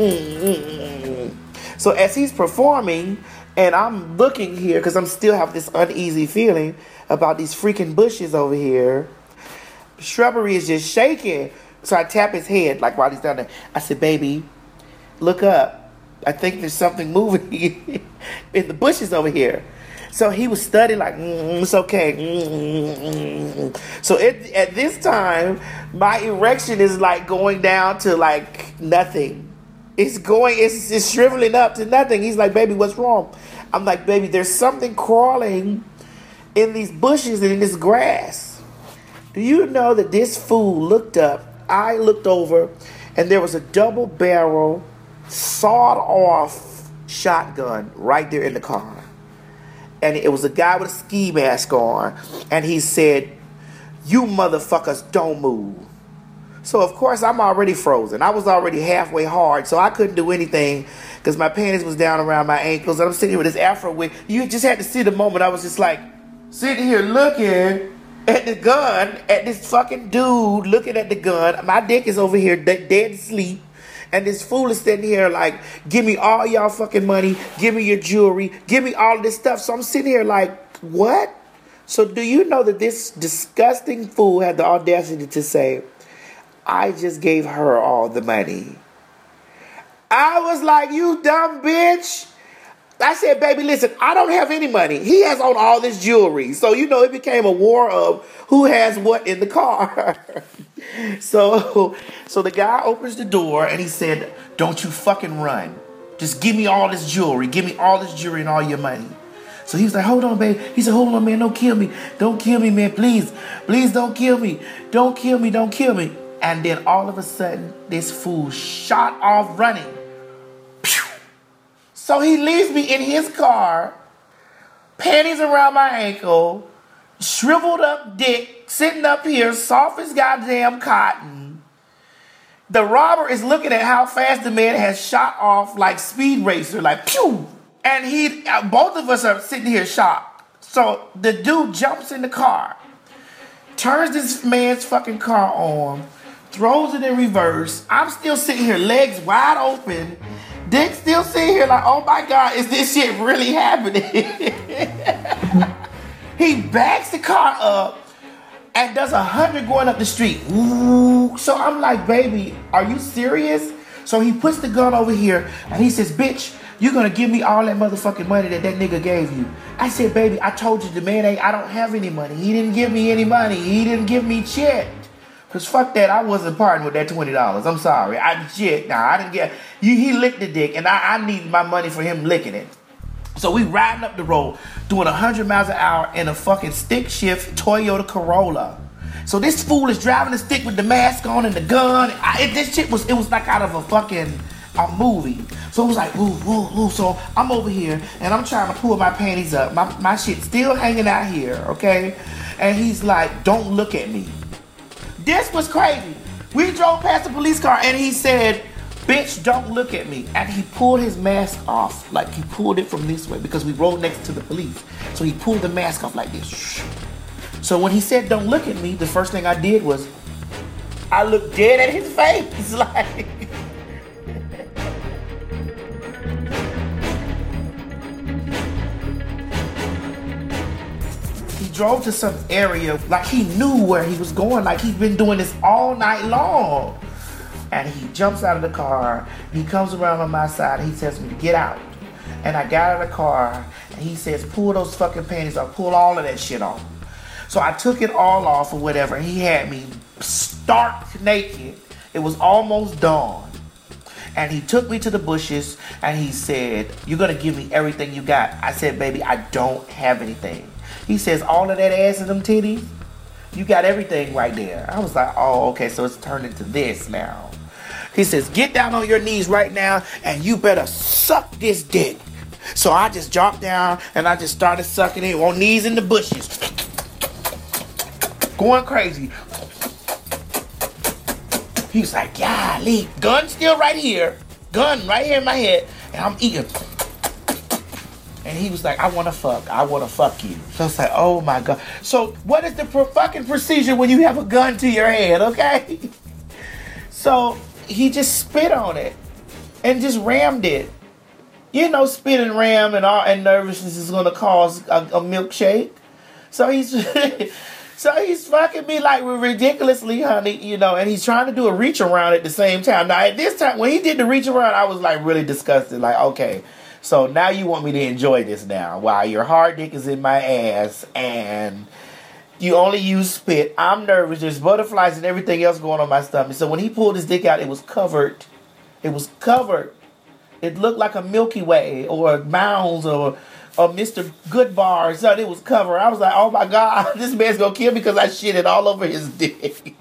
So as he's performing, and I'm looking here, because I'm still have this uneasy feeling about these freaking bushes over here. The shrubbery is just shaking. So I tap his head, like while he's down there. I said, baby, look up. I think there's something moving in the bushes over here. So he was studying like, it's okay. So at this time, my erection is like going down to like nothing. It's shriveling up to nothing. He's like, baby, what's wrong? I'm like, baby, there's something crawling in these bushes and in this grass. Do you know that this fool looked up? I looked over and there was a double barrel sawed off shotgun right there in the car. And it was a guy with a ski mask on. And he said, you motherfuckers don't move. So, of course, I'm already frozen. I was already halfway hard, so I couldn't do anything because my panties was down around my ankles. And I'm sitting here with this afro wig. You just had to see the moment. I was just like sitting here looking at the gun, at this fucking dude looking at the gun. My dick is over here dead asleep. And this fool is sitting here like, give me all y'all fucking money. Give me your jewelry. Give me all this stuff. So I'm sitting here like, what? So do you know that this disgusting fool had the audacity to say, I just gave her all the money. I was like, you dumb bitch. I said, baby, listen, I don't have any money. He has on all this jewelry. So, it became a war of who has what in the car. So the guy opens the door and he said, don't you fucking run. Just give me all this jewelry. Give me all this jewelry and all your money. So he was like, hold on, babe. He said, hold on, man. Don't kill me. Don't kill me, man. Please. Please don't kill me. Don't kill me. Don't kill me. And then all of a sudden, this fool shot off running. Pew! So he leaves me in his car, panties around my ankle, shriveled up dick, sitting up here, soft as goddamn cotton. The robber is looking at how fast the man has shot off like Speed Racer, like pew! And both of us are sitting here shocked. So the dude jumps in the car, turns this man's fucking car on, throws it in reverse. I'm still sitting here, legs wide open. Dick still sitting here like, oh my God, is this shit really happening? He backs the car up and does 100 going up the street. Ooh. So I'm like, baby, are you serious? So he puts the gun over here and he says, bitch, you're gonna give me all that motherfucking money that nigga gave you. I said, baby, I told you the man I don't have any money. He didn't give me any money. He didn't give me shit. Cause fuck that, I wasn't parting with that $20. I'm sorry. I didn't get. He licked the dick, and I need my money for him licking it. So we riding up the road, doing 100 miles an hour in a fucking stick shift Toyota Corolla. So this fool is driving the stick with the mask on and the gun. It was like out of a movie. So it was like, woo, woo, woo. So I'm over here and I'm trying to pull my panties up. My shit's still hanging out here, okay? And he's like, don't look at me. This was crazy. We drove past the police car and he said, bitch, don't look at me. And he pulled his mask off. Like he pulled it from this way because we rode next to the police. So he pulled the mask off like this. So when he said, don't look at me, the first thing I did was, I looked dead at his face. Like, he drove to some area, like he knew where he was going, like he'd been doing this all night long. And he jumps out of the car, he comes around on my side, and he tells me to get out. And I got out of the car, and he says, pull those fucking panties off, pull all of that shit off. So I took it all off or whatever. He had me stark naked. It was almost dawn. And he took me to the bushes and he said, you're gonna give me everything you got. I said, baby, I don't have anything. He says, all of that ass and them titties, you got everything right there. I was like, oh, okay, so it's turned into this now. He says, get down on your knees right now and you better suck this dick. So I just dropped down and I just started sucking it on knees in the bushes. Going crazy. He's like, golly, gun still right here. Gun right here in my head. And I'm eating. And he was like, I want to fuck you. So I was like, oh my God. So what is the fucking procedure when you have a gun to your head, okay? So he just spit on it and just rammed it. You know, spit and ram and nervousness is going to cause a milkshake. So he's fucking me like ridiculously, honey, you know, and he's trying to do a reach around at the same time. Now, at this time, when he did the reach around, I was like really disgusted. Like, okay, so now you want me to enjoy this now while your hard dick is in my ass and you only use spit. I'm nervous. There's butterflies and everything else going on my stomach. So when he pulled his dick out, it was covered. It was covered. It looked like a Milky Way or a Mounds or Mr. Goodbar. So it was covered. I was like, oh my God, this man's gonna kill me because I shit it all over his dick.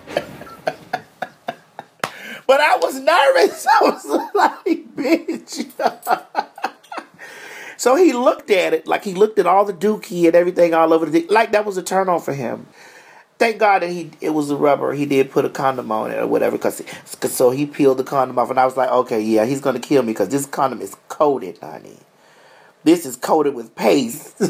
But I was nervous. I was like, bitch. So he looked at it, like he looked at all the dookie and everything all over the dick. Like that was a turn on for him. Thank God that it was a rubber. He did put a condom on it or whatever. So he peeled the condom off. And I was like, okay, yeah, he's going to kill me because this condom is coated, honey. This is coated with paste.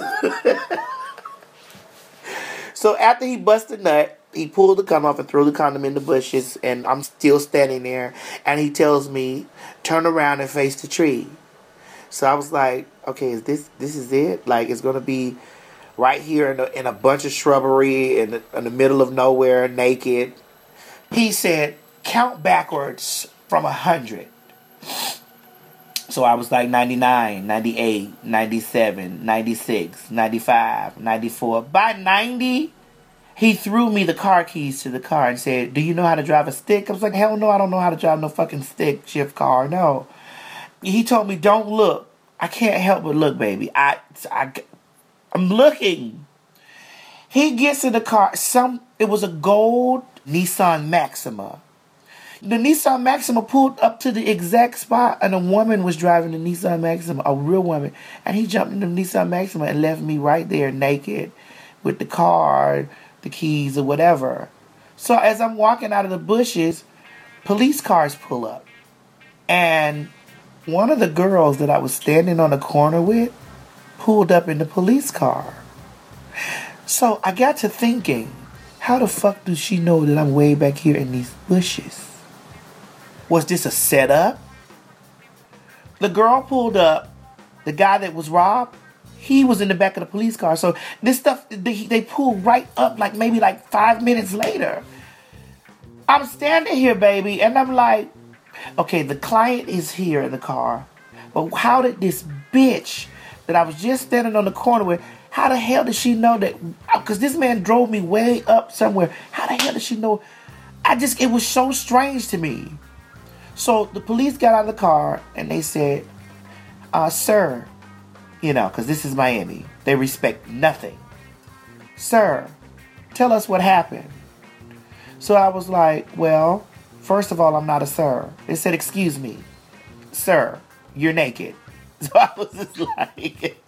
So after he busted a nut, he pulled the condom off and threw the condom in the bushes. And I'm still standing there. And he tells me, turn around and face the tree. So I was like, okay, this is it? Like, it's going to be right here in a bunch of shrubbery in the middle of nowhere, naked. He said, count backwards from 100. So I was like 99, 98, 97, 96, 95, 94. By 90, he threw me the car keys to the car and said, do you know how to drive a stick? I was like, hell no, I don't know how to drive no fucking stick shift car, no. He told me, don't look. I can't help but look, baby. I'm looking. He gets in the car. It was a gold Nissan Maxima. The Nissan Maxima pulled up to the exact spot, and a woman was driving the Nissan Maxima, a real woman. And he jumped in the Nissan Maxima and left me right there naked with the car, the keys, or whatever. So as I'm walking out of the bushes, police cars pull up. And one of the girls that I was standing on the corner with pulled up in the police car. So I got to thinking, how the fuck does she know that I'm way back here in these bushes? Was this a setup? The girl pulled up. The guy that was robbed, he was in the back of the police car. So this stuff, they pulled right up like maybe like 5 minutes later. I'm standing here, baby, and I'm like, okay, the client is here in the car. But how did this bitch that I was just standing on the corner with, how the hell did she know that? Because this man drove me way up somewhere. How the hell did she know? It was so strange to me. So the police got out of the car and they said, sir, You know, because this is Miami. They respect nothing. Sir, tell us what happened. So I was like, well, first of all, I'm not a sir. They said, excuse me, sir, you're naked. So I was just like,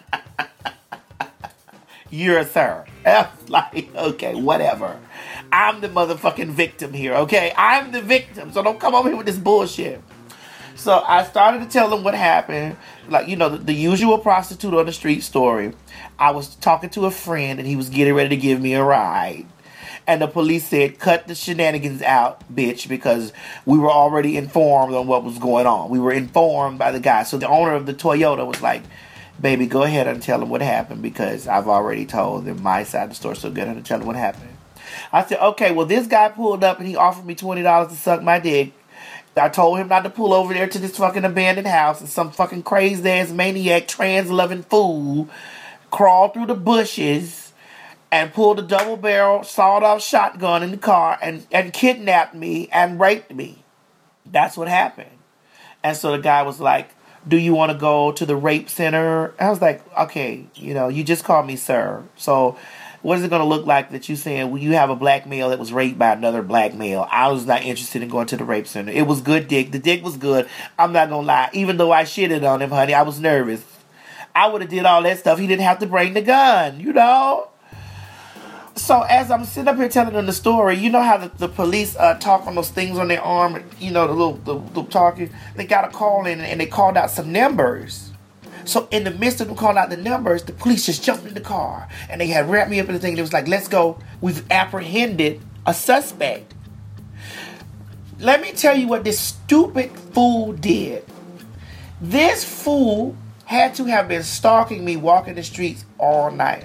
you're a sir. I was like, okay, whatever. I'm the motherfucking victim here, okay? I'm the victim, so don't come over here with this bullshit. So I started to tell them what happened. Like, you know, the usual prostitute on the street story. I was talking to a friend and he was getting ready to give me a ride. And the police said, cut the shenanigans out, bitch, because we were already informed on what was going on. We were informed by the guy. So the owner of the Toyota was like, baby, go ahead and tell them what happened because I've already told them my side of the story, so go ahead and tell them what happened. I said, okay, well, this guy pulled up and he offered me $20 to suck my dick. I told him not to pull over there to this fucking abandoned house, and some fucking crazy-ass maniac, trans-loving fool crawled through the bushes and pulled a double-barrel, sawed-off shotgun in the car and kidnapped me and raped me. That's what happened. And so the guy was like, do you want to go to the rape center? I was like, okay, you know, you just called me sir. So what is it going to look like that you saying, well, you have a black male that was raped by another black male? I was not interested in going to the rape center. It was good dick. The dick was good. I'm not going to lie. Even though I shitted on him, honey, I was nervous. I would have did all that stuff. He didn't have to bring the gun, you know? So as I'm sitting up here telling them the story, you know how the police talk on those things on their arm, you know, the talking. They got a call in and they called out some numbers. So in the midst of them calling out the numbers, the police just jumped in the car and they had wrapped me up in the thing. It was like, let's go. We've apprehended a suspect. Let me tell you what this stupid fool did. This fool had to have been stalking me walking the streets all night.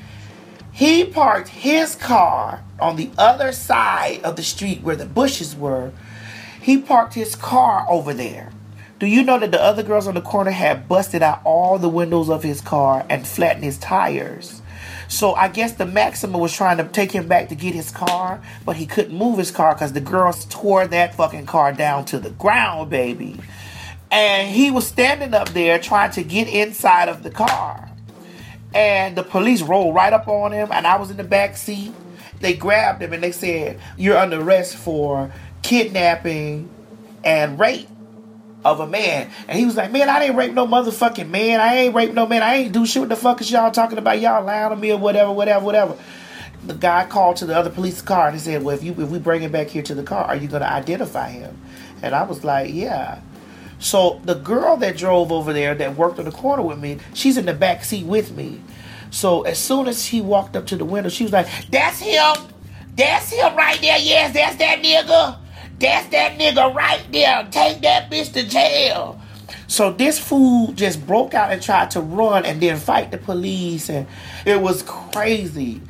He parked his car on the other side of the street where the bushes were. He parked his car over there. Do you know that the other girls on the corner had busted out all the windows of his car and flattened his tires? So I guess the Maxima was trying to take him back to get his car, but he couldn't move his car because the girls tore that fucking car down to the ground, baby. And he was standing up there trying to get inside of the car. And the police rolled right up on him, and I was in the back seat. They grabbed him and they said, you're under arrest for kidnapping and rape of a man. And he was like, man, I didn't rape no motherfucking man. I ain't rape no man. I ain't do shit. What the fuck is y'all talking about? Y'all lying on me or whatever. The guy called to the other police car and he said, well, if we bring him back here to the car, are you going to identify him? And I was like, yeah. So the girl that drove over there that worked on the corner with me, she's in the back seat with me. So as soon as he walked up to the window, she was like, that's him. That's him right there. Yes, that's that nigga. That's that nigga right there. Take that bitch to jail. So this fool just broke out and tried to run and then fight the police. And it was crazy.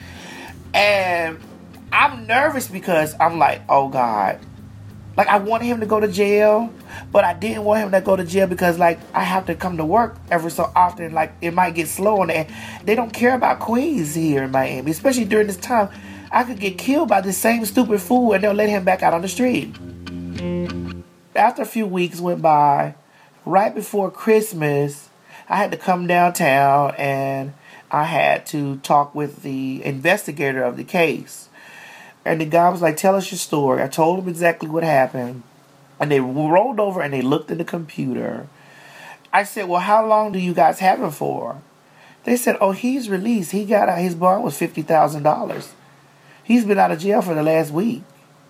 And I'm nervous because I'm like, oh God. Like, I wanted him to go to jail, but I didn't want him to go to jail because, like, I have to come to work every so often. Like, it might get slow on that. They don't care about queens here in Miami, especially during this time. I could get killed by this same stupid fool and they'll let him back out on the street. After a few weeks went by, right before Christmas, I had to come downtown and I had to talk with the investigator of the case. And the guy was like, tell us your story. I told him exactly what happened. And they rolled over and they looked at the computer. I said, well, how long do you guys have him for? They said, oh, he's released. He got out. His bond was $50,000. He's been out of jail for the last week.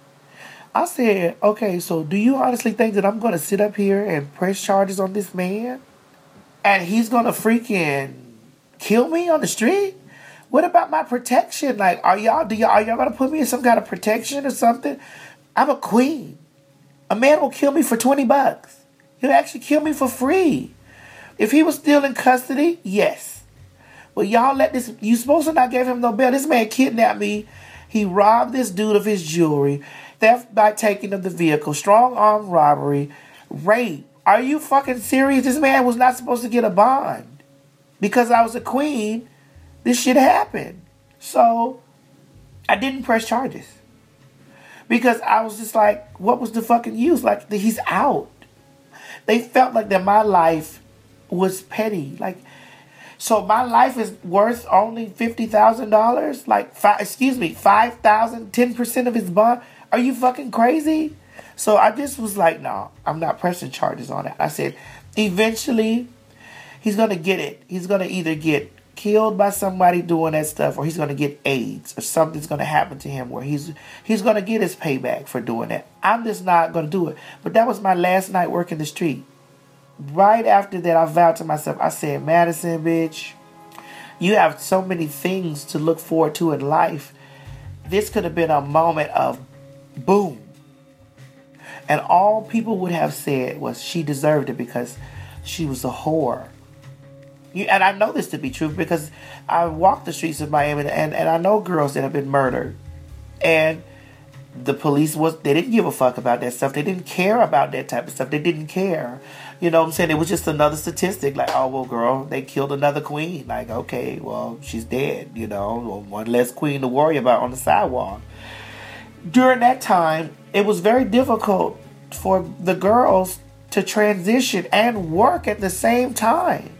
I said, okay, so do you honestly think that I'm going to sit up here and press charges on this man? And he's going to freaking kill me on the street? What about my protection? Like, are y'all going to put me in some kind of protection or something? I'm a queen. A man will kill me for $20. He'll actually kill me for free. If he was still in custody, yes. But y'all let this, you supposed to not give him no bail. This man kidnapped me. He robbed this dude of his jewelry, theft by taking of the vehicle, strong arm robbery, rape. Are you fucking serious? This man was not supposed to get a bond. Because I was a queen, this shit happened. So, I didn't press charges. Because I was just like, what was the fucking use? Like, he's out. They felt like that my life was petty. Like, So my life is worth only $50,000? Like, 5,000, 10% of his bond? Are you fucking crazy? So I just was like, no, I'm not pressing charges on it. I said, eventually, he's going to get it. He's going to either get killed by somebody doing that stuff, or he's going to get AIDS, or something's going to happen to him where he's going to get his payback for doing that. I'm just not going to do it. But that was my last night working the street. Right after that, I vowed to myself, I said, Madison, bitch, you have so many things to look forward to in life. This could have been a moment of boom. And all people would have said was she deserved it because she was a whore. And I know this to be true because I walk the streets of Miami and I know girls that have been murdered. And the police they didn't give a fuck about that stuff. They didn't care about that type of stuff. They didn't care. You know what I'm saying? It was just another statistic. Like, oh, well, girl, they killed another queen. Like, okay, well, she's dead. You know, one less queen to worry about on the sidewalk. During that time, it was very difficult for the girls to transition and work at the same time.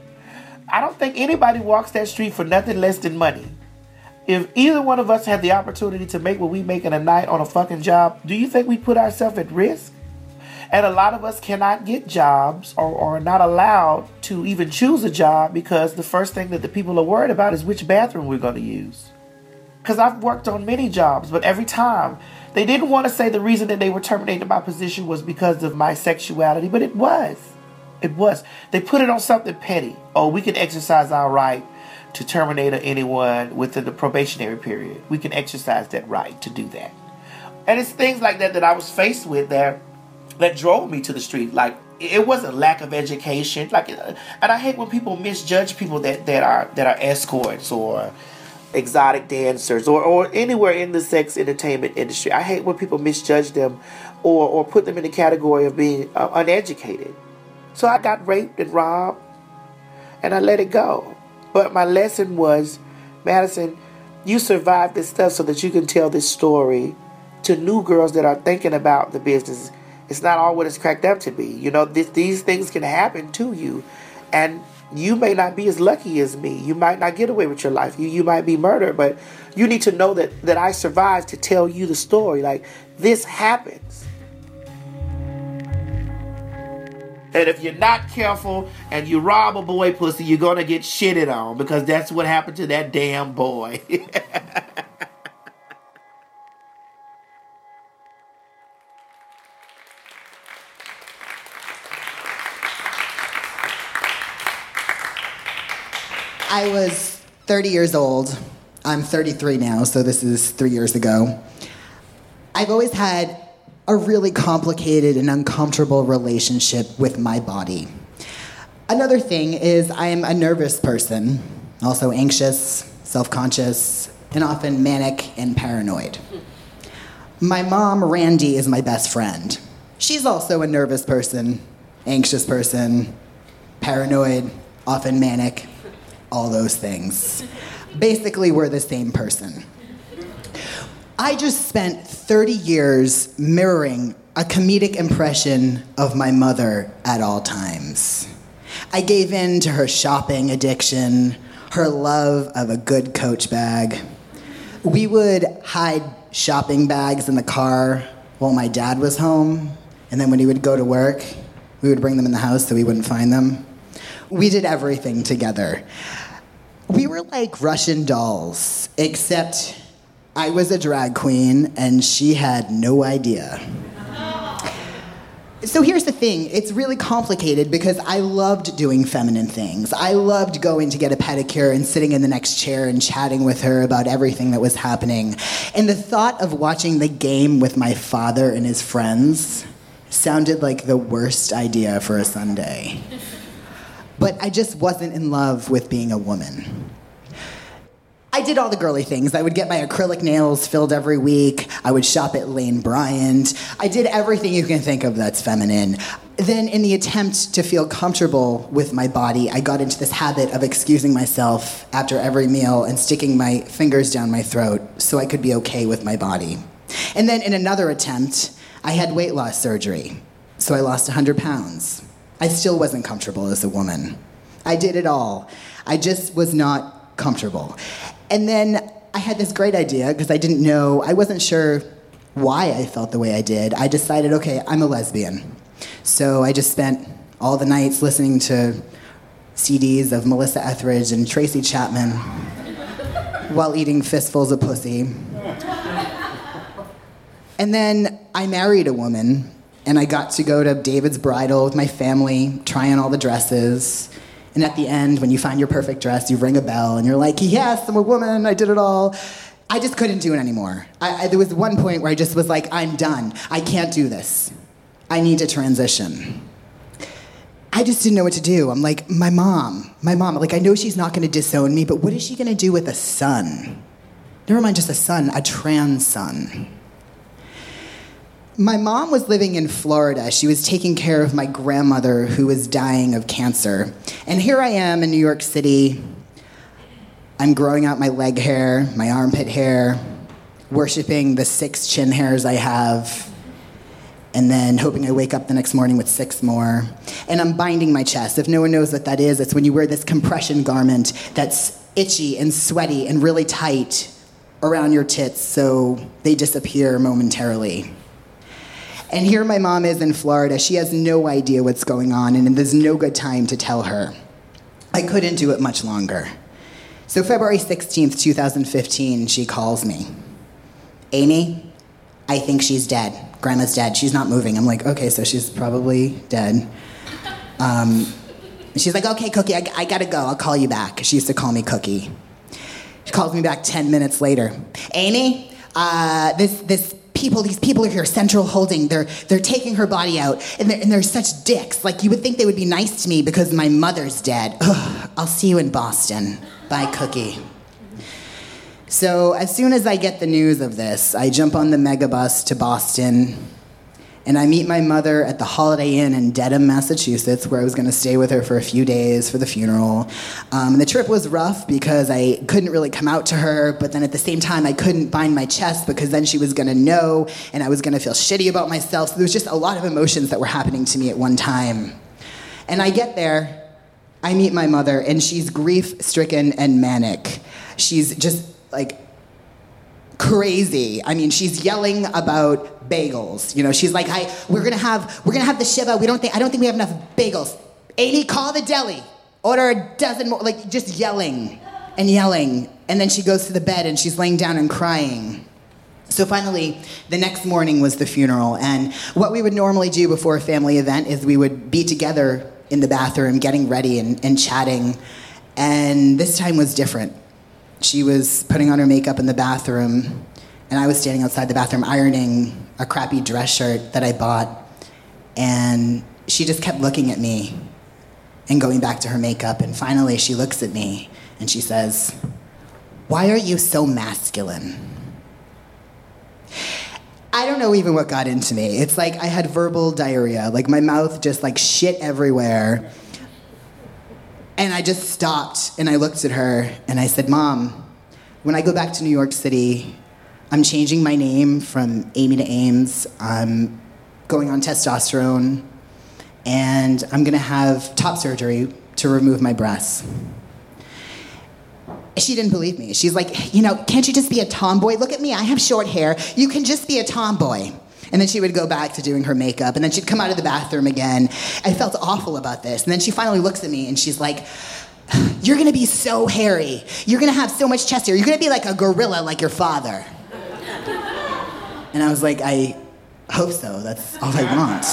I don't think anybody walks that street for nothing less than money. If either one of us had the opportunity to make what we make in a night on a fucking job, do you think we put ourselves at risk? And a lot of us cannot get jobs or are not allowed to even choose a job because the first thing that the people are worried about is which bathroom we're going to use. Because I've worked on many jobs, but every time they didn't want to say the reason that they were terminating my position was because of my sexuality, but it was. It was. They put it on something petty. Oh, we can exercise our right to terminate anyone within the probationary period. We can exercise that right to do that. And it's things like that that I was faced with that drove me to the street. Like, it wasn't lack of education. Like, and I hate when people misjudge people that are escorts or exotic dancers or anywhere in the sex entertainment industry. I hate when people misjudge them or put them in the category of being uneducated. So I got raped and robbed, and I let it go. But my lesson was, Madison, you survived this stuff so that you can tell this story to new girls that are thinking about the business. It's not all what it's cracked up to be. You know, these things can happen to you, and you may not be as lucky as me. You might not get away with your life. You might be murdered, but you need to know that I survived to tell you the story. Like, this happens. And if you're not careful and you rob a boy pussy, you're going to get shitted on because that's what happened to that damn boy. I was 30 years old. I'm 33 now, so this is 3 years ago. I've always had a really complicated and uncomfortable relationship with my body. Another thing is I'm a nervous person, also anxious, self-conscious, and often manic and paranoid. My mom, Randy, is my best friend. She's also a nervous person, anxious person, paranoid, often manic, all those things. Basically, we're the same person. I just spent 30 years mirroring a comedic impression of my mother at all times. I gave in to her shopping addiction, her love of a good Coach bag. We would hide shopping bags in the car while my dad was home, and then when he would go to work, we would bring them in the house so we wouldn't find them. We did everything together. We were like Russian dolls, except I was a drag queen, and she had no idea. So here's the thing. It's really complicated because I loved doing feminine things. I loved going to get a pedicure and sitting in the next chair and chatting with her about everything that was happening. And the thought of watching the game with my father and his friends sounded like the worst idea for a Sunday. But I just wasn't in love with being a woman. I did all the girly things. I would get my acrylic nails filled every week. I would shop at Lane Bryant. I did everything you can think of that's feminine. Then, in the attempt to feel comfortable with my body, I got into this habit of excusing myself after every meal and sticking my fingers down my throat so I could be okay with my body. And then, in another attempt, I had weight loss surgery. So I lost 100 pounds. I still wasn't comfortable as a woman. I did it all. I just was not comfortable. And then I had this great idea because I wasn't sure why I felt the way I did. I decided, okay, I'm a lesbian. So I just spent all the nights listening to CDs of Melissa Etheridge and Tracy Chapman while eating fistfuls of pussy. And then I married a woman, and I got to go to David's bridal with my family, try on all the dresses. And at the end, when you find your perfect dress, you ring a bell, and you're like, yes, I'm a woman, I did it all. I just couldn't do it anymore. There was one point where I just was like, I'm done. I can't do this. I need to transition. I just didn't know what to do. I'm like, my mom, like, I know she's not going to disown me, but what is she going to do with a son? Never mind just a son, a trans son. My mom was living in Florida. She was taking care of my grandmother who was dying of cancer. And here I am in New York City. I'm growing out my leg hair, my armpit hair, worshiping the 6 chin hairs I have, and then hoping I wake up the next morning with 6 more. And I'm binding my chest. If no one knows what that is, it's when you wear this compression garment that's itchy and sweaty and really tight around your tits so they disappear momentarily. And here my mom is in Florida. She has no idea what's going on, and there's no good time to tell her. I couldn't do it much longer. So February 16th, 2015, she calls me. Amy, I think she's dead. Grandma's dead. She's not moving. I'm like, okay, so she's probably dead. She's like, okay, Cookie, I gotta go. I'll call you back. She used to call me Cookie. She calls me back 10 minutes later. Amy, these people are here, Central Holding. They're taking her body out, and they're such dicks. Like, you would think they would be nice to me because my mother's dead. Ugh, I'll see you in Boston. Bye, Cookie. So as soon as I get the news of this, I jump on the megabus to Boston, and I meet my mother at the Holiday Inn in Dedham, Massachusetts, where I was going to stay with her for a few days for the funeral. The trip was rough because I couldn't really come out to her, but then at the same time, I couldn't bind my chest because then she was going to know, and I was going to feel shitty about myself. So there was just a lot of emotions that were happening to me at one time. And I get there, I meet my mother, and she's grief-stricken and manic. She's just, like, crazy. I mean, she's yelling about bagels. You know, she's like, we're gonna have the shiva. I don't think we have enough bagels. Amy, call the deli. Order a dozen more. Like, just yelling and yelling. And then she goes to the bed and she's laying down and crying. So finally, the next morning was the funeral. And what we would normally do before a family event is we would be together in the bathroom, getting ready and chatting. And this time was different. She was putting on her makeup in the bathroom, and I was standing outside the bathroom ironing a crappy dress shirt that I bought. And she just kept looking at me and going back to her makeup. And finally, she looks at me and she says, "Why are you so masculine?" I don't know even what got into me. It's like I had verbal diarrhea. Like, my mouth just, like, shit everywhere. And I just stopped and I looked at her and I said, "Mom, when I go back to New York City, I'm changing my name from Amy to Ames. I'm going on testosterone, and I'm gonna have top surgery to remove my breasts." She didn't believe me. She's like, "Can't you just be a tomboy? Look at me, I have short hair. You can just be a tomboy." And then she would go back to doing her makeup, and then she'd come out of the bathroom again. I felt awful about this. And then she finally looks at me and she's like, "You're gonna be so hairy. You're gonna have so much chest hair. You're gonna be like a gorilla like your father." And I was like, "I hope so. That's all I want."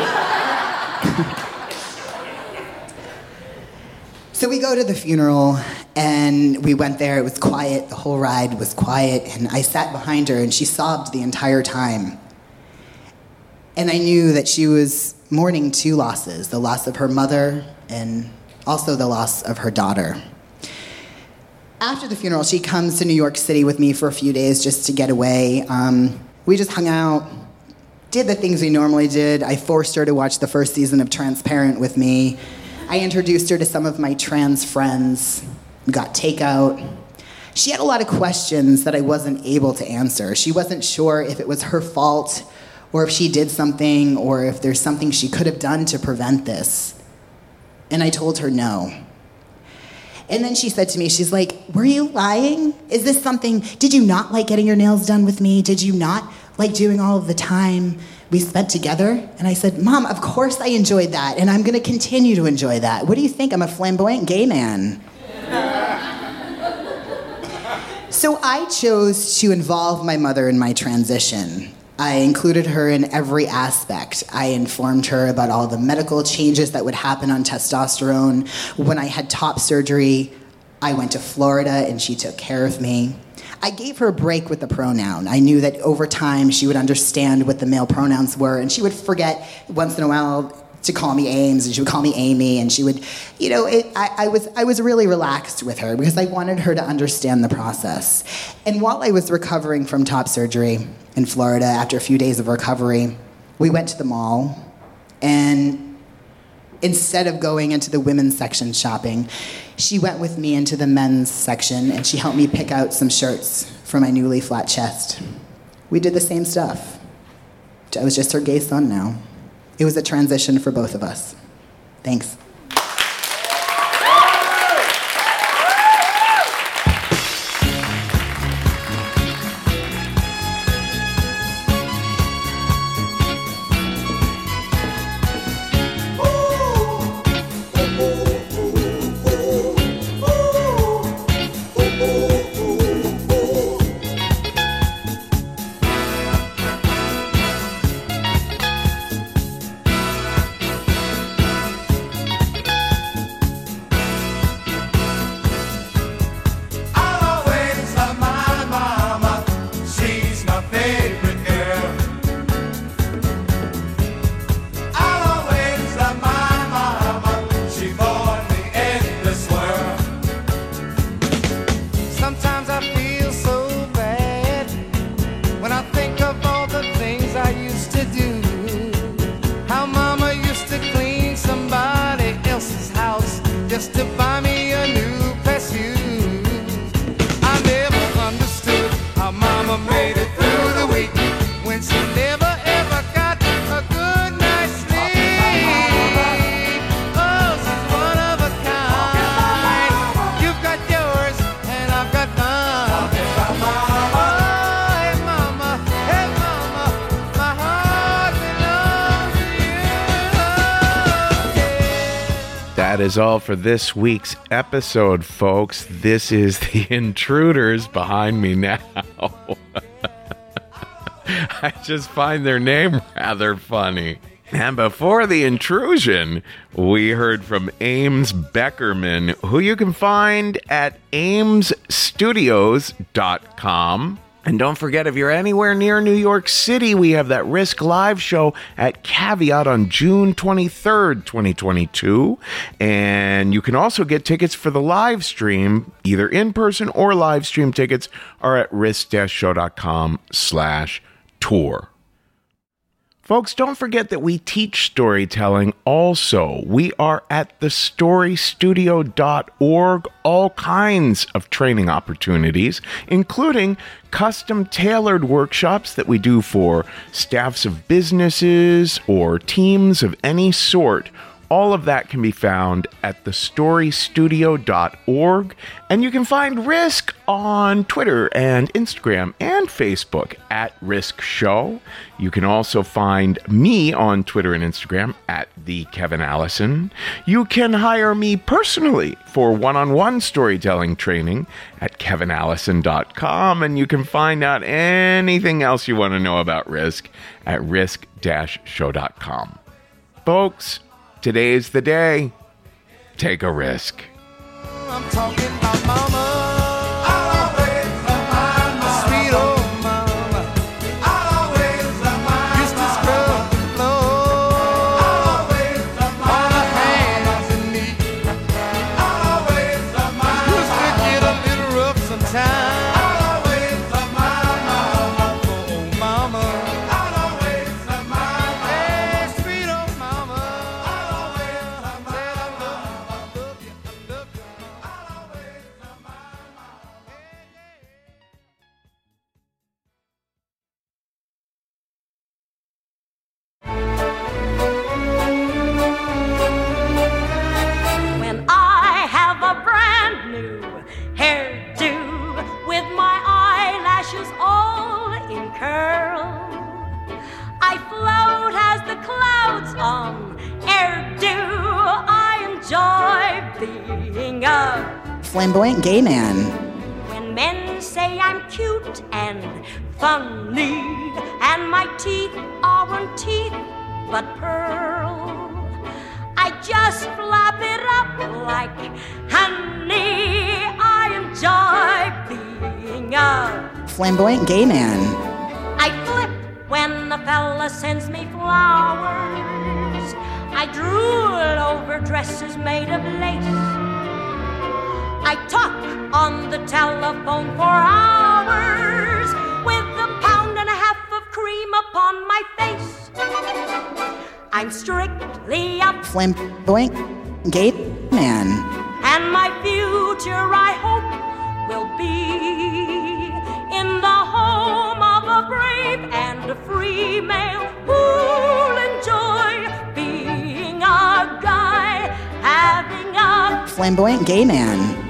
So we go to the funeral, and we went there. It was quiet. The whole ride was quiet. And I sat behind her, and she sobbed the entire time. And I knew that she was mourning 2 losses, the loss of her mother and also the loss of her daughter. After the funeral, she comes to New York City with me for a few days just to get away. We just hung out, did the things we normally did. I forced her to watch the first season of Transparent with me. I introduced her to some of my trans friends. We got takeout. She had a lot of questions that I wasn't able to answer. She wasn't sure if it was her fault, or if she did something, or if there's something she could have done to prevent this. And I told her no. And then she said to me, she's like, were you lying? Is this something, did you not like getting your nails done with me? Did you not like doing all of the time we spent together? And I said, Mom, of course I enjoyed that, and I'm gonna continue to enjoy that. What do you think? I'm a flamboyant gay man. So I chose to involve my mother in my transition. I included her in every aspect. I informed her about all the medical changes that would happen on testosterone. When I had top surgery, I went to Florida and she took care of me. I gave her a break with the pronoun. I knew that over time she would understand what the male pronouns were, and she would forget once in a while to call me Ames, and she would call me Amy, and she would, I was really relaxed with her because I wanted her to understand the process. And while I was recovering from top surgery in Florida, after a few days of recovery, we went to the mall, and instead of going into the women's section shopping, she went with me into the men's section, and she helped me pick out some shirts for my newly flat chest. We did the same stuff. I was just her gay son now. It was a transition for both of us. Thanks. That is all for this week's episode, folks. This is the Intruders behind me now. I just find their name rather funny. And before the intrusion, we heard from Ames Beckerman, who you can find at amesstudios.com. And don't forget, if you're anywhere near New York City, we have that Risk Live show at Caveat on June 23rd, 2022. And you can also get tickets for the live stream, either in person or live stream tickets are at risk-show.com/tour. Folks, don't forget that we teach storytelling also. We are at thestorystudio.org, all kinds of training opportunities, including custom-tailored workshops that we do for staffs of businesses or teams of any sort. All of that can be found at thestorystudio.org, and you can find Risk on Twitter and Instagram and Facebook at Risk Show. You can also find me on Twitter and Instagram at the Kevin Allison. You can hire me personally for one-on-one storytelling training at kevinallison.com, and you can find out anything else you want to know about Risk at risk-show.com. Folks, today's the day. Take a risk. I'm talking about mama. I'll always love mama. Sweet old mama. I'll always love mama. Used to scrub the floor. I'll always love mama. On her hands and knees. I'll always love mama. Used to get a little rough sometimes. I'll always love mama. Oh, mama. I'll always love mama. Hey, sweet old mama. I'll always love mama. I love you, I love you. I'll always love mama. Flamboyant gay man. When men say I'm cute and funny, and my teeth aren't teeth but pearl, I just flap it up like honey. I enjoy being a Flamboyant gay man. I flip when a fella sends me flowers. I drool over dresses made of lace. I talk on the telephone for hours with a pound and a half of cream upon my face. I'm strictly a Flamboyant gay man. and my future, I hope, will be in the home of a brave and a free male who'll enjoy being a guy, having a Flamboyant gay man.